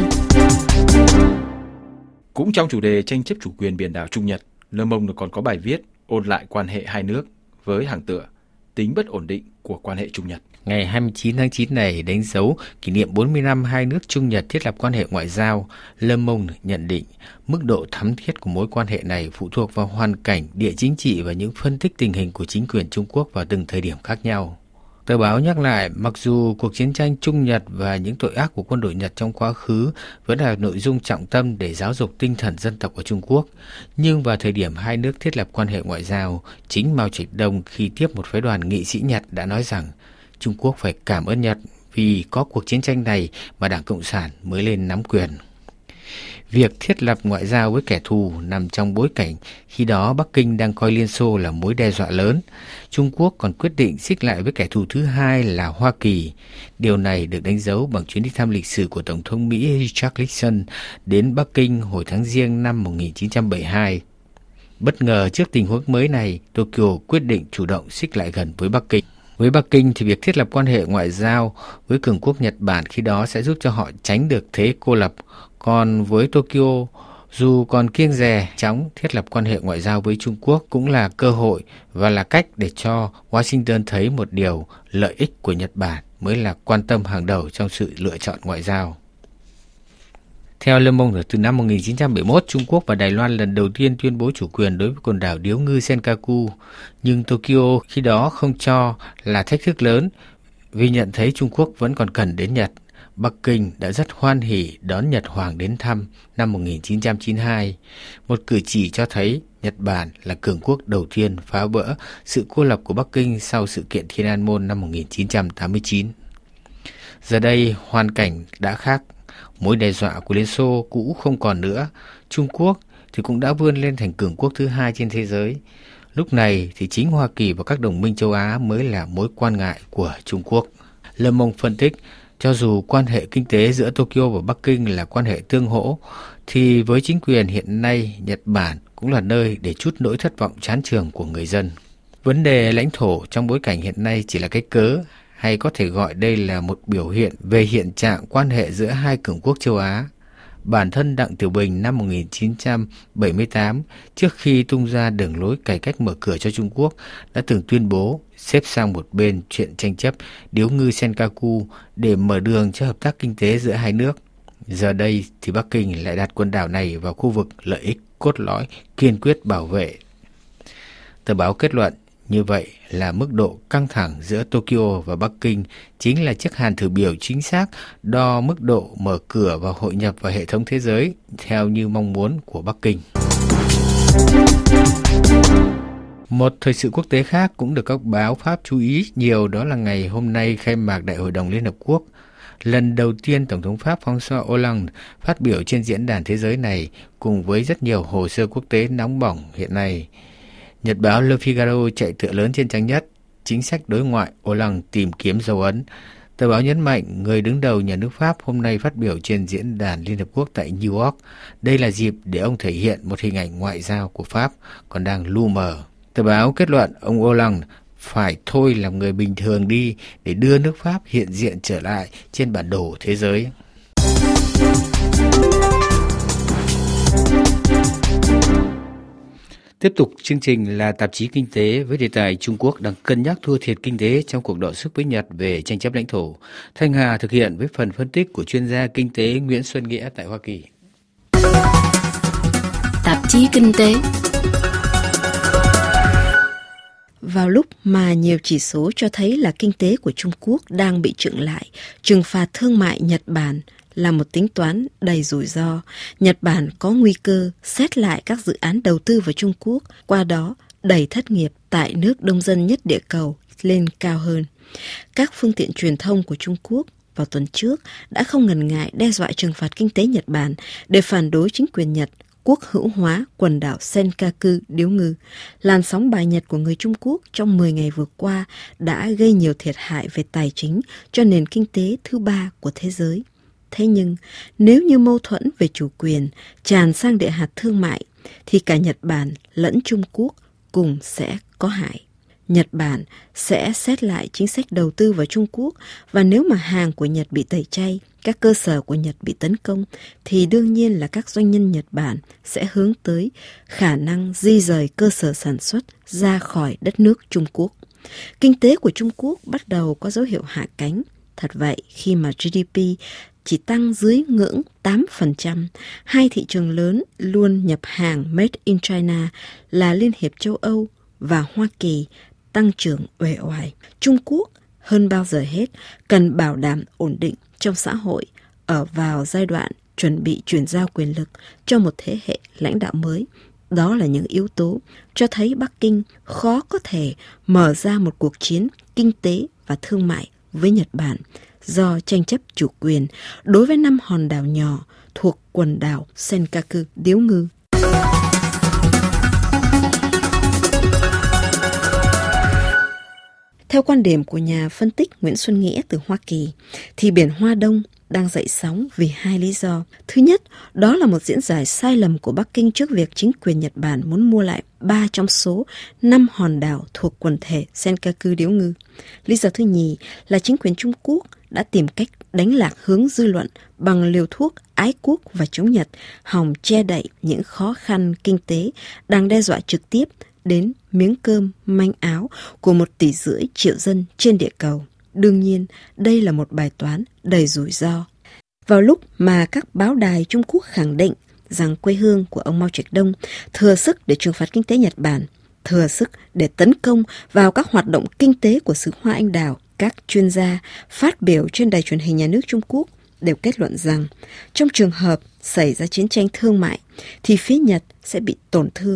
Cũng trong chủ đề tranh chấp chủ quyền biển đảo Trung Nhật, Le Monde còn có bài viết ôn lại quan hệ hai nước với hàng tựa tính bất ổn định của quan hệ Trung Nhật. Ngày 29 tháng 9 này đánh dấu kỷ niệm 40 năm hai nước Trung Nhật thiết lập quan hệ ngoại giao. Le Monde nhận định mức độ thắm thiết của mối quan hệ này phụ thuộc vào hoàn cảnh, địa chính trị và những phân tích tình hình của chính quyền Trung Quốc vào từng thời điểm khác nhau. Tờ báo nhắc lại, mặc dù cuộc chiến tranh Trung Nhật và những tội ác của quân đội Nhật trong quá khứ vẫn là nội dung trọng tâm để giáo dục tinh thần dân tộc ở Trung Quốc, nhưng vào thời điểm hai nước thiết lập quan hệ ngoại giao, chính Mao Trạch-đông khi tiếp một phái đoàn nghị sĩ Nhật đã nói rằng Trung Quốc phải cảm ơn Nhật vì có cuộc chiến tranh này mà Đảng Cộng sản mới lên nắm quyền. Việc thiết lập ngoại giao với kẻ thù nằm trong bối cảnh khi đó Bắc Kinh đang coi Liên Xô là mối đe dọa lớn. Trung Quốc còn quyết định xích lại với kẻ thù thứ hai là Hoa Kỳ. Điều này được đánh dấu bằng chuyến đi thăm lịch sử của Tổng thống Mỹ Richard Nixon đến Bắc Kinh hồi tháng Giêng năm 1972. Bất ngờ trước tình huống mới này, Tokyo quyết định chủ động xích lại gần với Bắc Kinh. Với Bắc Kinh thì việc thiết lập quan hệ ngoại giao với cường quốc Nhật Bản khi đó sẽ giúp cho họ tránh được thế cô lập. Còn với Tokyo, dù còn kiêng dè chóng, thiết lập quan hệ ngoại giao với Trung Quốc cũng là cơ hội và là cách để cho Washington thấy một điều, lợi ích của Nhật Bản mới là quan tâm hàng đầu trong sự lựa chọn ngoại giao. Theo Le Monde, từ năm 1971, Trung Quốc và Đài Loan lần đầu tiên tuyên bố chủ quyền đối với quần đảo điếu ngư Senkaku, nhưng Tokyo khi đó không cho là thách thức lớn vì nhận thấy Trung Quốc vẫn còn cần đến Nhật. Bắc Kinh đã rất hoan hỉ đón Nhật Hoàng đến thăm năm 1992, một cử chỉ cho thấy Nhật Bản là cường quốc đầu tiên phá vỡ sự cô lập của Bắc Kinh sau sự kiện Thiên An Môn năm 1989. Giờ đây, hoàn cảnh đã khác. Mối đe dọa của Liên Xô cũ không còn nữa. Trung Quốc thì cũng đã vươn lên thành cường quốc thứ hai trên thế giới. Lúc này thì chính Hoa Kỳ và các đồng minh châu Á mới là mối quan ngại của Trung Quốc. Lâm Mông phân tích, cho dù quan hệ kinh tế giữa Tokyo và Bắc Kinh là quan hệ tương hỗ, thì với chính quyền hiện nay, Nhật Bản cũng là nơi để trút nỗi thất vọng chán chường của người dân. Vấn đề lãnh thổ trong bối cảnh hiện nay chỉ là cái cớ, hay có thể gọi đây là một biểu hiện về hiện trạng quan hệ giữa hai cường quốc châu Á. Bản thân Đặng Tiểu Bình năm 1978, trước khi tung ra đường lối cải cách mở cửa cho Trung Quốc, đã từng tuyên bố xếp sang một bên chuyện tranh chấp điếu ngư Senkaku để mở đường cho hợp tác kinh tế giữa hai nước. Giờ đây thì Bắc Kinh lại đặt quần đảo này vào khu vực lợi ích cốt lõi kiên quyết bảo vệ. Tờ báo kết luận, như vậy là mức độ căng thẳng giữa Tokyo và Bắc Kinh chính là chiếc hàn thử biểu chính xác đo mức độ mở cửa và hội nhập vào hệ thống thế giới theo như mong muốn của Bắc Kinh. Một thời sự quốc tế khác cũng được các báo Pháp chú ý nhiều, đó là ngày hôm nay khai mạc Đại hội đồng Liên Hợp Quốc. Lần đầu tiên Tổng thống Pháp François Hollande phát biểu trên diễn đàn thế giới này cùng với rất nhiều hồ sơ quốc tế nóng bỏng hiện nay. Nhật báo Le Figaro chạy tựa lớn trên trang nhất, chính sách đối ngoại Hollande tìm kiếm dấu ấn. Tờ báo nhấn mạnh người đứng đầu nhà nước Pháp hôm nay phát biểu trên diễn đàn Liên Hợp Quốc tại New York. Đây là dịp để ông thể hiện một hình ảnh ngoại giao của Pháp còn đang lu mờ. Tờ báo kết luận ông Hollande phải thôi làm người bình thường đi để đưa nước Pháp hiện diện trở lại trên bản đồ thế giới. Tiếp tục chương trình là tạp chí Kinh tế với đề tài Trung Quốc đang cân nhắc thua thiệt kinh tế trong cuộc đọ sức với Nhật về tranh chấp lãnh thổ. Thanh Hà thực hiện với phần phân tích của chuyên gia kinh tế Nguyễn Xuân Nghĩa tại Hoa Kỳ. Tạp chí Kinh tế. Vào lúc mà nhiều chỉ số cho thấy là kinh tế của Trung Quốc đang bị chững lại, trừng phạt thương mại Nhật Bản là một tính toán đầy rủi ro. Nhật Bản có nguy cơ xét lại các dự án đầu tư vào Trung Quốc, qua đó đẩy thất nghiệp tại nước đông dân nhất địa cầu lên cao hơn. Các phương tiện truyền thông của Trung Quốc vào tuần trước đã không ngần ngại đe dọa trừng phạt kinh tế Nhật Bản để phản đối chính quyền Nhật quốc hữu hóa quần đảo Senkaku điếu ngư. Làn sóng bài Nhật của người Trung Quốc trong 10 ngày vừa qua đã gây nhiều thiệt hại về tài chính cho nền kinh tế thứ ba của thế giới. Thế nhưng, nếu như mâu thuẫn về chủ quyền tràn sang địa hạt thương mại, thì cả Nhật Bản lẫn Trung Quốc cùng sẽ có hại. Nhật Bản sẽ xét lại chính sách đầu tư vào Trung Quốc, và nếu mà hàng của Nhật bị tẩy chay, các cơ sở của Nhật bị tấn công, thì đương nhiên là các doanh nhân Nhật Bản sẽ hướng tới khả năng di rời cơ sở sản xuất ra khỏi đất nước Trung Quốc. Kinh tế của Trung Quốc bắt đầu có dấu hiệu hạ cánh. Thật vậy, khi mà GDP chỉ tăng dưới ngưỡng 8%, hai thị trường lớn luôn nhập hàng Made in China là Liên hiệp châu Âu và Hoa Kỳ tăng trưởng uể oải. Trung Quốc hơn bao giờ hết cần bảo đảm ổn định trong xã hội ở vào giai đoạn chuẩn bị chuyển giao quyền lực cho một thế hệ lãnh đạo mới. Đó là những yếu tố cho thấy Bắc Kinh khó có thể mở ra một cuộc chiến kinh tế và thương mại với Nhật Bản do tranh chấp chủ quyền đối với 5 hòn đảo nhỏ thuộc quần đảo Senkaku điếu ngư. Theo quan điểm của nhà phân tích Nguyễn Xuân Nghĩa từ Hoa Kỳ, thì biển Hoa Đông đang dậy sóng vì hai lý do. Thứ nhất, đó là một diễn giải sai lầm của Bắc Kinh trước việc chính quyền Nhật Bản muốn mua lại 3 trong số 5 hòn đảo thuộc quần thể Senkaku điếu ngư. Lý do thứ nhì là chính quyền Trung Quốc đã tìm cách đánh lạc hướng dư luận bằng liều thuốc ái quốc và chống Nhật, hòng che đậy những khó khăn kinh tế đang đe dọa trực tiếp đến miếng cơm manh áo của 1,5 tỷ triệu dân trên địa cầu. Đương nhiên, đây là một bài toán đầy rủi ro. Vào lúc mà các báo đài Trung Quốc khẳng định rằng quê hương của ông Mao Trạch Đông thừa sức để trừng phạt kinh tế Nhật Bản, thừa sức để tấn công vào các hoạt động kinh tế của xứ Hoa Anh Đào, các chuyên gia phát biểu trên đài truyền hình nhà nước Trung Quốc đều kết luận rằng trong trường hợp xảy ra chiến tranh thương mại thì phía Nhật sẽ bị tổn thương.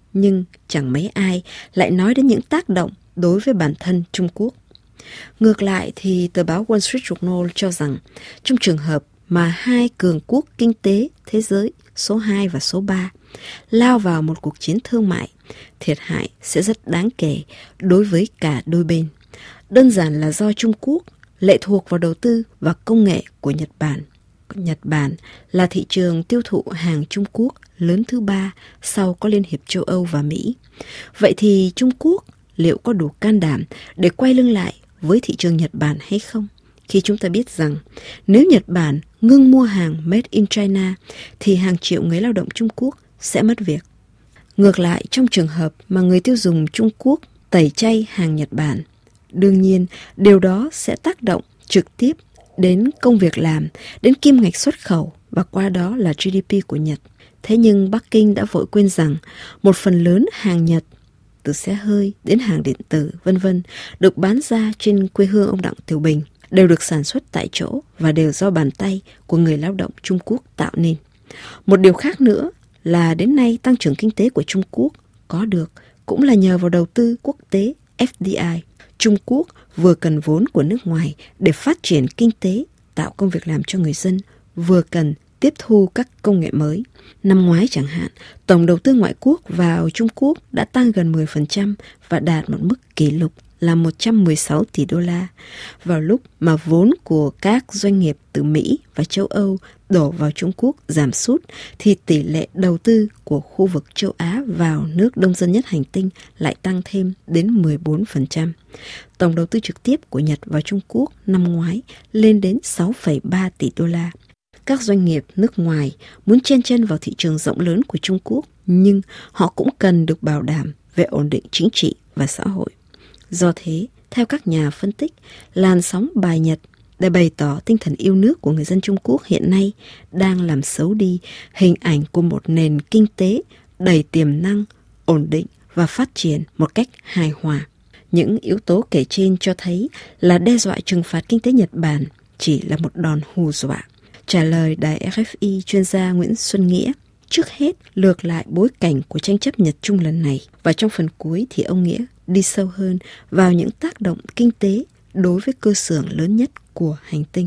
nhưng chẳng mấy ai lại nói đến những tác động đối với bản thân Trung Quốc. Ngược lại thì tờ báo Wall Street Journal cho rằng trong trường hợp mà hai cường quốc kinh tế thế giới số 2 và số 3 lao vào một cuộc chiến thương mại, thiệt hại sẽ rất đáng kể đối với cả đôi bên. Đơn giản là do Trung Quốc lệ thuộc vào đầu tư và công nghệ của Nhật Bản. Nhật Bản là thị trường tiêu thụ hàng Trung Quốc lớn thứ 3 sau có Liên hiệp châu Âu và Mỹ. Vậy thì Trung Quốc liệu có đủ can đảm để quay lưng lại với thị trường Nhật Bản hay không? Khi chúng ta biết rằng nếu Nhật Bản ngưng mua hàng Made in China thì hàng triệu người lao động Trung Quốc sẽ mất việc. Ngược lại, trong trường hợp mà người tiêu dùng Trung Quốc tẩy chay hàng Nhật Bản, đương nhiên điều đó sẽ tác động trực tiếp đến công việc làm, đến kim ngạch xuất khẩu và qua đó là GDP của Nhật. Thế nhưng Bắc Kinh đã vội quên rằng một phần lớn hàng Nhật, từ xe hơi đến hàng điện tử v.v. được bán ra trên quê hương ông Đặng Tiểu Bình đều được sản xuất tại chỗ và đều do bàn tay của người lao động Trung Quốc tạo nên. Một điều khác nữa là đến nay tăng trưởng kinh tế của Trung Quốc có được cũng là nhờ vào đầu tư quốc tế FDI. Trung Quốc vừa cần vốn của nước ngoài để phát triển kinh tế, tạo công việc làm cho người dân, vừa cần tiếp thu các công nghệ mới. Năm ngoái chẳng hạn, tổng đầu tư ngoại quốc vào Trung Quốc đã tăng gần 10% và đạt một mức kỷ lục là 116 tỷ đô la. Vào lúc mà vốn của các doanh nghiệp từ Mỹ và châu Âu đổ vào Trung Quốc giảm sút, thì tỷ lệ đầu tư của khu vực châu Á vào nước đông dân nhất hành tinh lại tăng thêm đến 14%. Tổng đầu tư trực tiếp của Nhật vào Trung Quốc năm ngoái lên đến 6,3 tỷ đô la. Các doanh nghiệp nước ngoài muốn chen chân vào thị trường rộng lớn của Trung Quốc, nhưng họ cũng cần được bảo đảm về ổn định chính trị và xã hội. Do thế, theo các nhà phân tích, làn sóng bài Nhật để bày tỏ tinh thần yêu nước của người dân Trung Quốc hiện nay đang làm xấu đi hình ảnh của một nền kinh tế đầy tiềm năng, ổn định và phát triển một cách hài hòa. Những yếu tố kể trên cho thấy là đe dọa trừng phạt kinh tế Nhật Bản chỉ là một đòn hù dọa. Trả lời đài RFI, chuyên gia Nguyễn Xuân Nghĩa trước hết lược lại bối cảnh của tranh chấp Nhật Trung lần này, và trong phần cuối thì ông Nghĩa đi sâu hơn vào những tác động kinh tế đối với cơ xưởng lớn nhất của hành tinh.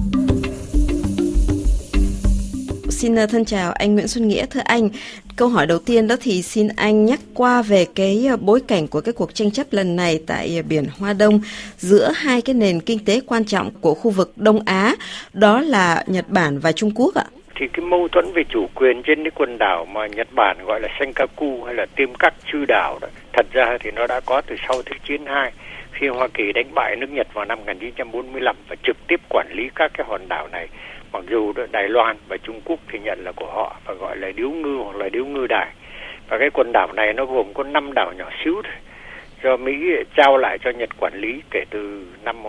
Xin thân chào anh Nguyễn Xuân Nghĩa. Thưa anh, câu hỏi đầu tiên đó thì xin anh nhắc qua về cái bối cảnh của cái cuộc tranh chấp lần này tại biển Hoa Đông giữa hai cái nền kinh tế quan trọng của khu vực Đông Á, đó là Nhật Bản và Trung Quốc ạ. Thì cái mâu thuẫn về chủ quyền trên cái quần đảo mà Nhật Bản gọi là Senkaku hay là Tiêm Các Chư Đảo đó, thật ra thì nó đã có từ sau Thế chiến 2, khi Hoa Kỳ đánh bại nước Nhật vào năm 1945 và trực tiếp quản lý các cái hòn đảo này. Mặc dù Đài Loan và Trung Quốc thì nhận là của họ và gọi là điếu ngư hoặc là điếu ngư đài. Và cái quần đảo này nó gồm có 5 đảo nhỏ xíu thôi, do Mỹ trao lại cho Nhật quản lý kể từ năm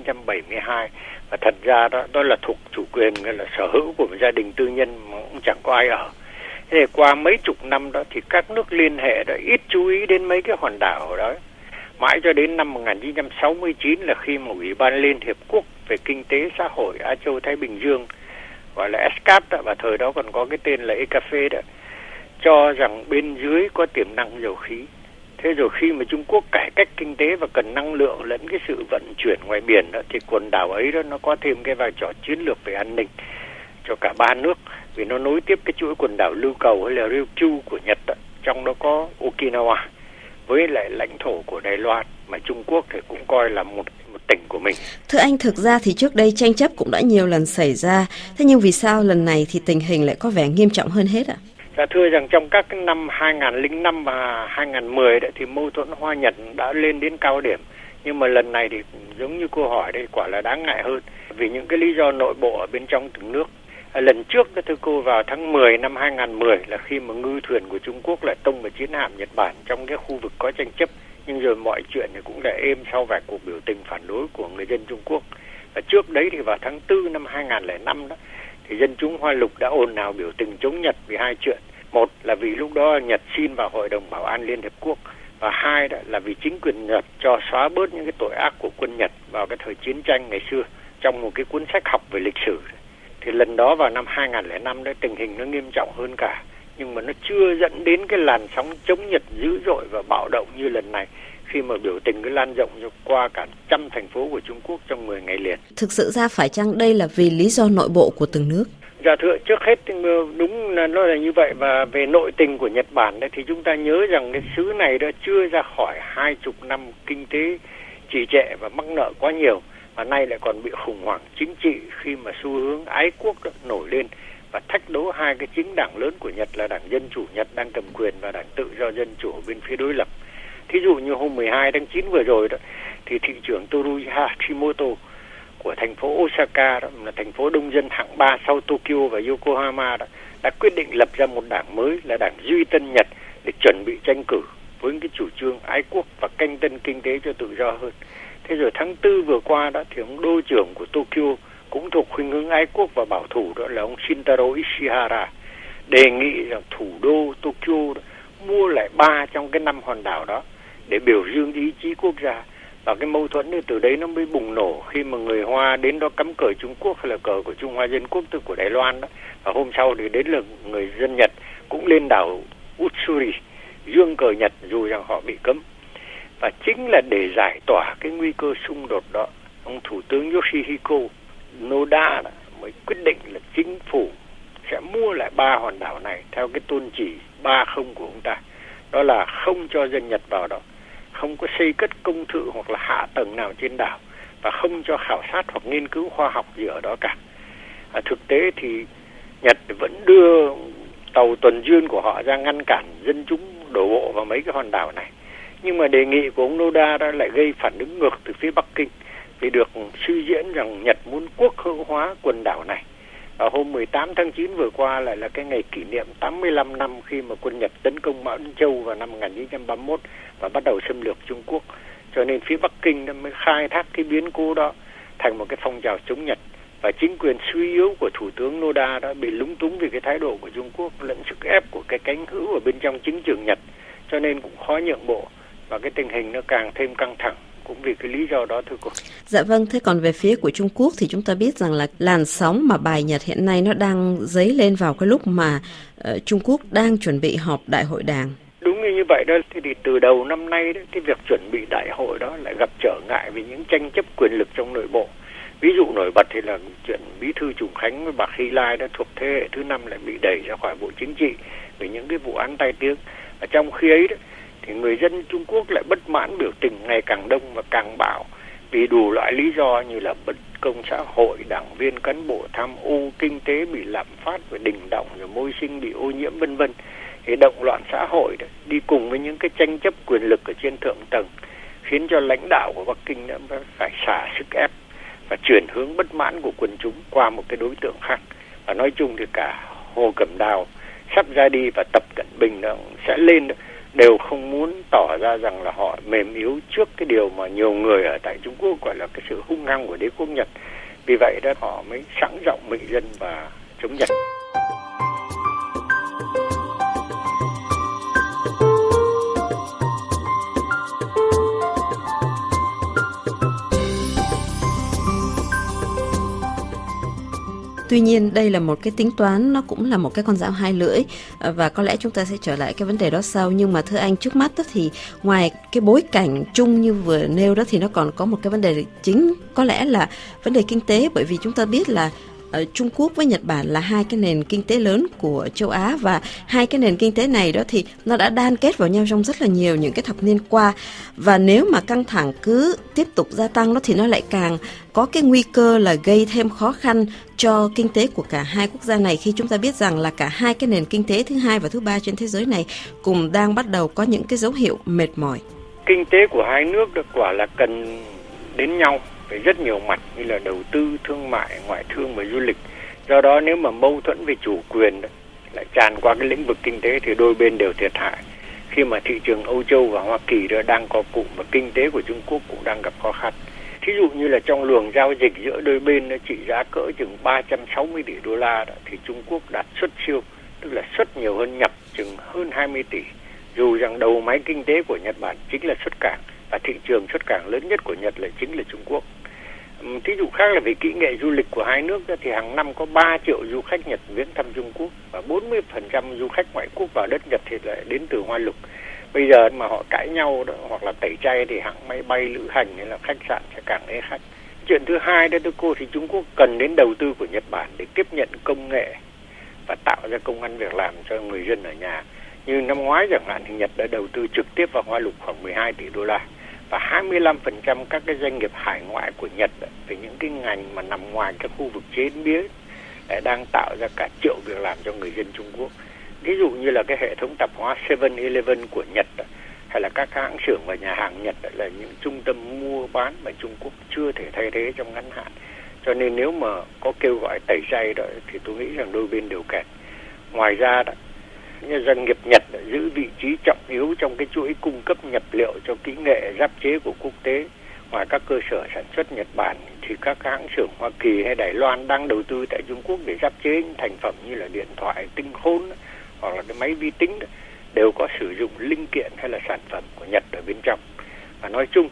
1972. Và thật ra đó là thuộc chủ quyền, là sở hữu của một gia đình tư nhân mà cũng chẳng có ai ở. Thế thì qua mấy chục năm đó thì các nước liên hệ đã ít chú ý đến mấy cái hòn đảo đó. Mãi cho đến năm 1969 là khi mà Ủy ban Liên Hiệp Quốc về Kinh tế Xã hội Á Châu Thái Bình Dương, gọi là ESCAP đó, và thời đó còn có cái tên là ECAFE đó, cho rằng bên dưới có tiềm năng dầu khí. Thế rồi khi mà Trung Quốc cải cách kinh tế và cần năng lượng lẫn cái sự vận chuyển ngoài biển đó, thì quần đảo ấy đó nó có thêm cái vai trò chiến lược về an ninh cho cả ba nước, vì nó nối tiếp cái chuỗi quần đảo Lưu Cầu hay là Ryukyu của Nhật đó. Trong đó có Okinawa với lại lãnh thổ của Đài Loan mà Trung Quốc thì cũng coi là một tỉnh của mình. Thưa anh, thực ra thì trước đây tranh chấp cũng đã nhiều lần xảy ra, thế nhưng vì sao lần này thì tình hình lại có vẻ nghiêm trọng hơn hết ạ? Dạ thưa rằng trong các năm 2005 và 2010 đấy, thì mâu thuẫn Hoa Nhật đã lên đến cao điểm. Nhưng mà lần này thì giống như câu hỏi đây quả là đáng ngại hơn, vì những cái lý do nội bộ ở bên trong từng nước. Lần trước thưa cô, vào tháng 10 năm 2010 là khi mà ngư thuyền của Trung Quốc lại tông vào chiến hạm Nhật Bản trong cái khu vực có tranh chấp. Nhưng rồi mọi chuyện thì cũng đã êm sau vài cuộc biểu tình phản đối của người dân Trung Quốc. Và trước đấy thì vào tháng 4 năm 2005 đó, thì dân chúng Hoa Lục đã ồn ào biểu tình chống Nhật vì hai chuyện. Một là vì lúc đó Nhật xin vào Hội đồng Bảo an Liên Hiệp Quốc, và hai đó là vì chính quyền Nhật cho xóa bớt những cái tội ác của quân Nhật vào cái thời chiến tranh ngày xưa trong một cái cuốn sách học về lịch sử. Thì lần đó vào năm 2005 đấy tình hình nó nghiêm trọng hơn cả. nhưng mà nó chưa dẫn đến cái làn sóng chống Nhật dữ dội và bạo động như lần này, khi mà biểu tình cứ lan rộng qua cả trăm thành phố của Trung Quốc trong 10 ngày liền. Thực sự ra phải chăng đây là vì lý do nội bộ của từng nước? Dạ thưa, trước hết đúng là nó là như vậy. Và về nội tình của Nhật Bản thì chúng ta nhớ rằng cái xứ này đã chưa ra khỏi 20 năm kinh tế trì trệ và mắc nợ quá nhiều, và nay lại còn bị khủng hoảng chính trị khi mà xu hướng ái quốc nổi lên và thách đố hai cái chính đảng lớn của Nhật là Đảng Dân Chủ Nhật đang cầm quyền và Đảng Tự do Dân Chủ bên phía đối lập. Thí dụ như hôm 12 tháng 9 vừa rồi đó, thì thị trưởng Toru Hashimoto của thành phố Osaka, đó là thành phố đông dân hạng 3 sau Tokyo và Yokohama, đó đã quyết định lập ra một đảng mới là Đảng Duy Tân Nhật để chuẩn bị tranh cử với cái chủ trương ái quốc và canh tân kinh tế cho tự do hơn. Thế rồi tháng 4 vừa qua đó thì ông đô trưởng của Tokyo cũng thuộc khuynh hướng ái quốc và bảo thủ, đó là ông Shintaro Ishihara, đề nghị rằng thủ đô Tokyo đó mua lại 3 trong cái 5 hòn đảo đó để biểu dương ý chí quốc gia. Và cái mâu thuẫn từ đấy nó mới bùng nổ khi mà người Hoa đến đó cắm cờ Trung Quốc hay là cờ của Trung Hoa Dân Quốc, tức của Đài Loan đó. Và hôm sau thì đến là người dân Nhật cũng lên đảo Utsuri dương cờ Nhật dù rằng họ bị cấm. Và chính là để giải tỏa cái nguy cơ xung đột đó, ông Thủ tướng Yoshihiko Noda mới quyết định là chính phủ sẽ mua lại 3 hòn đảo này theo cái tôn chỉ 30 của ông ta. Đó là không cho dân Nhật vào đó, không có xây cất công thự hoặc là hạ tầng nào trên đảo, và không cho khảo sát hoặc nghiên cứu khoa học gì ở đó cả. Thực tế thì Nhật vẫn đưa tàu tuần duyên của họ ra ngăn cản dân chúng đổ bộ vào mấy cái hòn đảo này. Nhưng mà đề nghị của ông Noda đã lại gây phản ứng ngược từ phía Bắc Kinh, vì được suy diễn rằng Nhật muốn quốc hữu hóa quần đảo này. Và hôm 18 tháng 9 vừa qua lại là cái ngày kỷ niệm 85 năm khi mà quân Nhật tấn công Mão Ân Châu vào năm 1931 và bắt đầu xâm lược Trung Quốc. Cho nên phía Bắc Kinh đã mới khai thác cái biến cố đó thành một cái phong trào chống Nhật. Và chính quyền suy yếu của Thủ tướng Noda đã bị lúng túng vì cái thái độ của Trung Quốc lẫn sức ép của cái cánh hữu ở bên trong chính trường Nhật. Cho nên cũng khó nhượng bộ và cái tình hình nó càng thêm căng thẳng. Cũng vì cái lý do đó thưa cô. Dạ vâng, thế còn về phía của Trung Quốc thì chúng ta biết rằng là làn sóng mà bài Nhật hiện nay nó đang dấy lên vào cái lúc mà Trung Quốc đang chuẩn bị họp đại hội đảng. Đúng như vậy đó, thì từ đầu năm nay đó, cái việc chuẩn bị đại hội đó lại gặp trở ngại vì những tranh chấp quyền lực trong nội bộ. Ví dụ nổi bật thì là chuyện Bí thư Trùng Khánh với bà Hy Lai đã thuộc thế hệ thứ 5 lại bị đẩy ra khỏi Bộ Chính trị vì những cái vụ án tai tiếng. Ở trong khi ấy đó, thì người dân Trung Quốc lại bất mãn, biểu tình ngày càng đông và càng bạo vì đủ loại lý do như là bất công xã hội, đảng viên cán bộ tham ô, kinh tế bị lạm phát và đình động, rồi môi sinh bị ô nhiễm vân vân. Thì động loạn xã hội đó, đi cùng với những cái tranh chấp quyền lực ở trên thượng tầng khiến cho lãnh đạo của Bắc Kinh đã phải xả sức ép và chuyển hướng bất mãn của quần chúng qua một cái đối tượng khác. Và nói chung thì cả Hồ Cẩm Đào sắp ra đi và Tập Cận Bình sẽ lên đều không muốn tỏ ra rằng là họ mềm yếu trước cái điều mà nhiều người ở tại Trung Quốc gọi là cái sự hung hăng của đế quốc Nhật. Vì vậy đó họ mới sẵn giọng mệnh dân và chống Nhật. Tuy nhiên đây là một cái tính toán, nó cũng là một cái con dao hai lưỡi, và có lẽ chúng ta sẽ trở lại cái vấn đề đó sau. Nhưng mà thưa anh, trước mắt đó thì ngoài cái bối cảnh chung như vừa nêu đó thì nó còn có một cái vấn đề chính, có lẽ là vấn đề kinh tế. Bởi vì chúng ta biết là Trung Quốc với Nhật Bản là hai cái nền kinh tế lớn của châu Á, và hai cái nền kinh tế này đó thì nó đã đan kết vào nhau trong rất là nhiều những cái thập niên qua. Và nếu mà căng thẳng cứ tiếp tục gia tăng đó thì nó lại càng có cái nguy cơ là gây thêm khó khăn cho kinh tế của cả hai quốc gia này, khi chúng ta biết rằng là cả hai cái nền kinh tế thứ hai và thứ ba trên thế giới này cùng đang bắt đầu có những cái dấu hiệu mệt mỏi. Kinh tế của hai nước được quả là cần đến nhau về rất nhiều mặt như là đầu tư, thương mại, ngoại thương và du lịch. Do đó nếu mà mâu thuẫn về chủ quyền lại tràn qua cái lĩnh vực kinh tế thì đôi bên đều thiệt hại. Khi mà thị trường Âu Châu và Hoa Kỳ đó đang co cụm và kinh tế của Trung Quốc cũng đang gặp khó khăn. Thí dụ như là trong luồng giao dịch giữa đôi bên nó trị giá cỡ chừng 360 tỷ đô la đó, thì Trung Quốc đạt xuất siêu, tức là xuất nhiều hơn nhập chừng hơn 20 tỷ. Dù rằng đầu máy kinh tế của Nhật Bản chính là xuất cảng và thị trường xuất cảng lớn nhất của Nhật lại chính là Trung Quốc. Thí dụ khác là về kỹ nghệ du lịch của hai nước thì hàng năm có 3 triệu du khách Nhật viếng thăm Trung Quốc và 40% du khách ngoại quốc vào đất Nhật thì lại đến từ Hoa Lục. Bây giờ mà họ cãi nhau đó, hoặc là tẩy chay thì hãng máy bay lữ hành hay là khách sạn sẽ càng ế khách. Chuyện thứ hai đó thưa cô, thì Trung Quốc cần đến đầu tư của Nhật Bản để tiếp nhận công nghệ và tạo ra công ăn việc làm cho người dân ở nhà. Như năm ngoái chẳng hạn thì Nhật đã đầu tư trực tiếp vào Hoa Lục khoảng 12 tỷ đô la. Và 25% các cái doanh nghiệp hải ngoại của Nhật về những cái ngành mà nằm ngoài các khu vực chế biến đang tạo ra cả triệu việc làm cho người dân Trung Quốc. Ví dụ như là cái hệ thống tạp hóa 7-Eleven của Nhật hay là các hãng xưởng và nhà hàng Nhật là những trung tâm mua bán mà Trung Quốc chưa thể thay thế trong ngắn hạn. Cho nên nếu mà có kêu gọi tẩy chay đó thì tôi nghĩ rằng đôi bên đều kẹt. Ngoài ra đó, doanh nghiệp Nhật giữ vị trí trọng yếu trong cái chuỗi cung cấp nhập liệu cho kỹ nghệ giáp chế của quốc tế. Ngoài các cơ sở sản xuất Nhật Bản thì các hãng xưởng Hoa Kỳ hay Đài Loan đang đầu tư tại Trung Quốc để giáp chế những thành phẩm như là điện thoại tinh khôn hoặc là cái máy vi tính đều có sử dụng linh kiện hay là sản phẩm của Nhật ở bên trong. Và nói chung,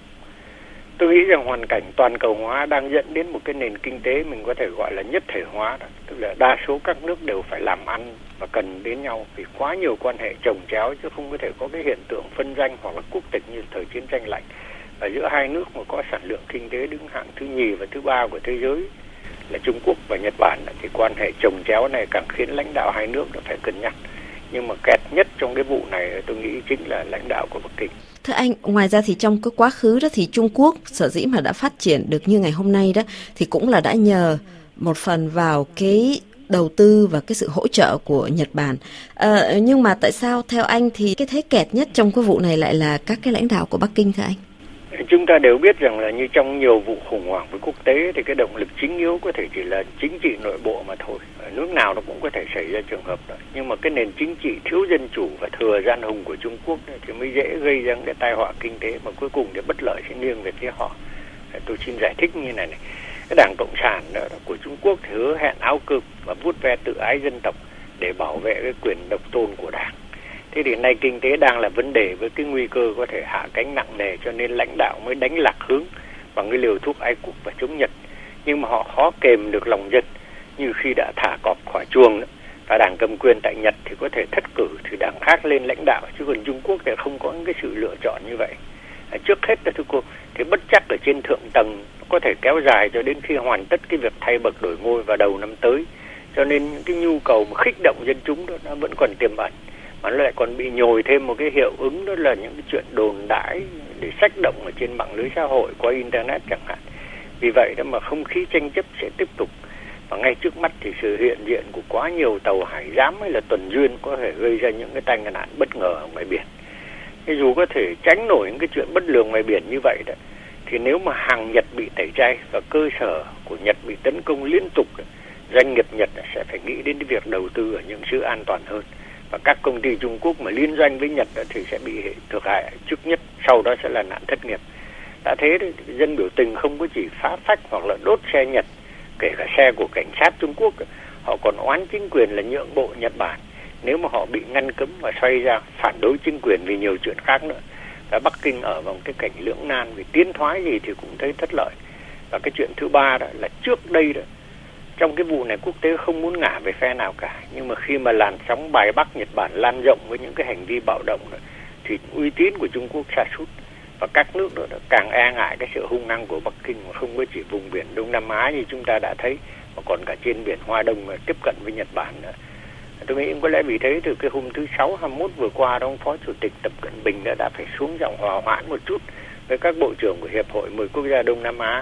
tôi nghĩ rằng hoàn cảnh toàn cầu hóa đang dẫn đến một cái nền kinh tế mình có thể gọi là nhất thể hóa đó. Tức là đa số các nước đều phải làm ăn và cần đến nhau vì quá nhiều quan hệ chồng chéo, chứ không có thể có cái hiện tượng phân ranh hoặc là quốc tịch như thời chiến tranh lạnh. Và giữa hai nước mà có sản lượng kinh tế đứng hạng thứ nhì và thứ ba của thế giới là Trung Quốc và Nhật Bản thì quan hệ chồng chéo này càng khiến lãnh đạo hai nước phải cân nhắc. Nhưng mà kẹt nhất trong cái vụ này tôi nghĩ chính là lãnh đạo của Bắc Kinh. Thưa anh, ngoài ra thì trong cái quá khứ đó thì Trung Quốc sở dĩ mà đã phát triển được như ngày hôm nay đó thì cũng là đã nhờ một phần vào cái đầu tư và cái sự hỗ trợ của Nhật Bản. Nhưng mà tại sao theo anh thì cái thế kẹt nhất trong cái vụ này lại là các cái lãnh đạo của Bắc Kinh thưa anh? Chúng ta đều biết rằng là như trong nhiều vụ khủng hoảng với quốc tế thì cái động lực chính yếu có thể chỉ là chính trị nội bộ mà thôi. Ở nước nào nó cũng có thể xảy ra trường hợp đó. Nhưng mà cái nền chính trị thiếu dân chủ và thừa gian hùng của Trung Quốc thì mới dễ gây ra cái tai họa kinh tế mà cuối cùng thì bất lợi sẽ nghiêng về phía họ. Tôi xin giải thích như này. Cái Đảng Cộng sản của Trung Quốc thì hứa hẹn áo cơm và vuốt ve tự ái dân tộc để bảo vệ cái quyền độc tôn của Đảng. Thế thì nay kinh tế đang là vấn đề với cái nguy cơ có thể hạ cánh nặng nề, cho nên lãnh đạo mới đánh lạc hướng bằng cái liều thuốc ái quốc và chống Nhật. Nhưng mà họ khó kềm được lòng dân như khi đã thả cọp khỏi chuồng nữa. Và đảng cầm quyền tại Nhật thì có thể thất cử thì đảng khác lên lãnh đạo, chứ còn Trung Quốc thì không có cái sự lựa chọn như vậy. Trước hết là thưa cô, cái bất chắc ở trên thượng tầng có thể kéo dài cho đến khi hoàn tất cái việc thay bậc đổi ngôi vào đầu năm tới. Cho nên những cái nhu cầu mà khích động dân chúng đó nó vẫn còn tiềm ẩn. Mà nó lại còn bị nhồi thêm một cái hiệu ứng, đó là những cái chuyện đồn đãi để sách động ở trên mạng lưới xã hội qua internet chẳng hạn. Vì vậy đó mà không khí tranh chấp sẽ tiếp tục. Và ngay trước mắt thì sự hiện diện của quá nhiều tàu hải giám hay là tuần duyên có thể gây ra những cái tai nạn bất ngờ ở ngoài biển. Thế dù có thể tránh nổi những cái chuyện bất lường ngoài biển như vậy đó, thì nếu mà hàng Nhật bị tẩy chay và cơ sở của Nhật bị tấn công liên tục, doanh nghiệp Nhật sẽ phải nghĩ đến cái việc đầu tư ở những xứ an toàn hơn. Và các công ty Trung Quốc mà liên doanh với Nhật thì sẽ bị thiệt hại trước nhất, sau đó sẽ là nạn thất nghiệp. Đã thế dân biểu tình không có chỉ phá phách hoặc là đốt xe Nhật, kể cả xe của cảnh sát Trung Quốc, họ còn oán chính quyền là nhượng bộ Nhật Bản nếu mà họ bị ngăn cấm và xoay ra phản đối chính quyền vì nhiều chuyện khác nữa. Và Bắc Kinh ở vào cái cảnh lưỡng nan, vì tiến thoái gì thì cũng thấy thất lợi. Và cái chuyện thứ ba đó là trước đây đó, trong cái vụ này quốc tế không muốn ngả về phe nào cả, nhưng mà khi mà làn sóng bài Bắc Nhật Bản lan rộng với những cái hành vi bạo động đó, thì uy tín của Trung Quốc sa sút và các nước đó càng e ngại cái sự hung hăng của Bắc Kinh, mà không có chỉ vùng biển Đông Nam Á như chúng ta đã thấy, mà còn cả trên biển Hoa Đông tiếp cận với Nhật Bản nữa. Tôi nghĩ có lẽ vì thế từ cái hôm thứ 6/21 vừa qua đó, ông Phó Chủ tịch Tập Cận Bình đã phải xuống giọng hòa hoãn một chút với các bộ trưởng của Hiệp hội 10 quốc gia Đông Nam Á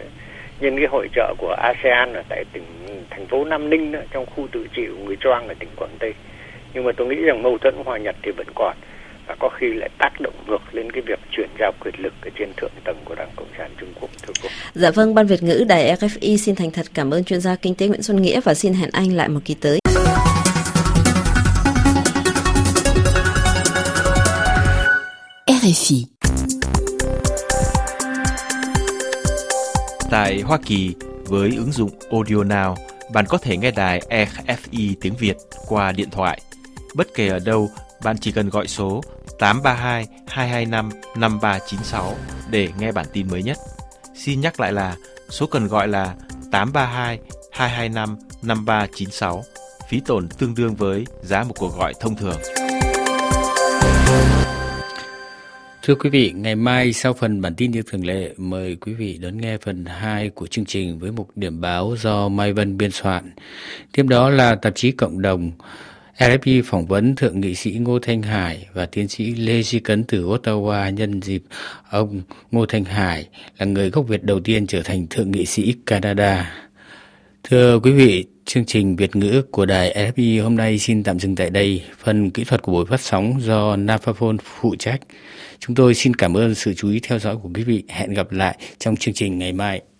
nhân cái hội chợ của ASEAN ở tại thành phố Nam Ninh đó, trong khu tự trị của người Choang ở tỉnh Quảng Tây. Nhưng mà tôi nghĩ rằng mâu thuẫn Hoa Nhật thì vẫn còn, và có khi lại tác động ngược lên cái việc chuyển giao quyền lực ở trên thượng tầng của Đảng Cộng sản Trung Quốc. Thưa cô. Dạ vâng, Ban Việt ngữ Đài RFI xin thành thật cảm ơn chuyên gia kinh tế Nguyễn Xuân Nghĩa và xin hẹn anh lại một kỳ tới. RFI. Tại Hoa Kỳ, với ứng dụng Audio Now, bạn có thể nghe đài RFI tiếng Việt qua điện thoại. Bất kể ở đâu, bạn chỉ cần gọi số 832 225 5396 để nghe bản tin mới nhất. Xin nhắc lại là Số cần gọi là 832 225 5396. Phí tổn tương đương với giá một cuộc gọi thông thường. Thưa quý vị, ngày mai sau phần bản tin như thường lệ, mời quý vị đón nghe phần 2 của chương trình với mục điểm báo do Mai Vân biên soạn. Tiếp đó là tạp chí Cộng đồng. RFI phỏng vấn Thượng nghị sĩ Ngô Thanh Hải và tiến sĩ Lê Duy Cấn từ Ottawa nhân dịp ông Ngô Thanh Hải là người gốc Việt đầu tiên trở thành Thượng nghị sĩ Canada. Thưa quý vị, chương trình Việt ngữ của đài RFI hôm nay xin tạm dừng tại đây. Phần kỹ thuật của buổi phát sóng do Naphone phụ trách. Chúng tôi xin cảm ơn sự chú ý theo dõi của quý vị. Hẹn gặp lại trong chương trình ngày mai.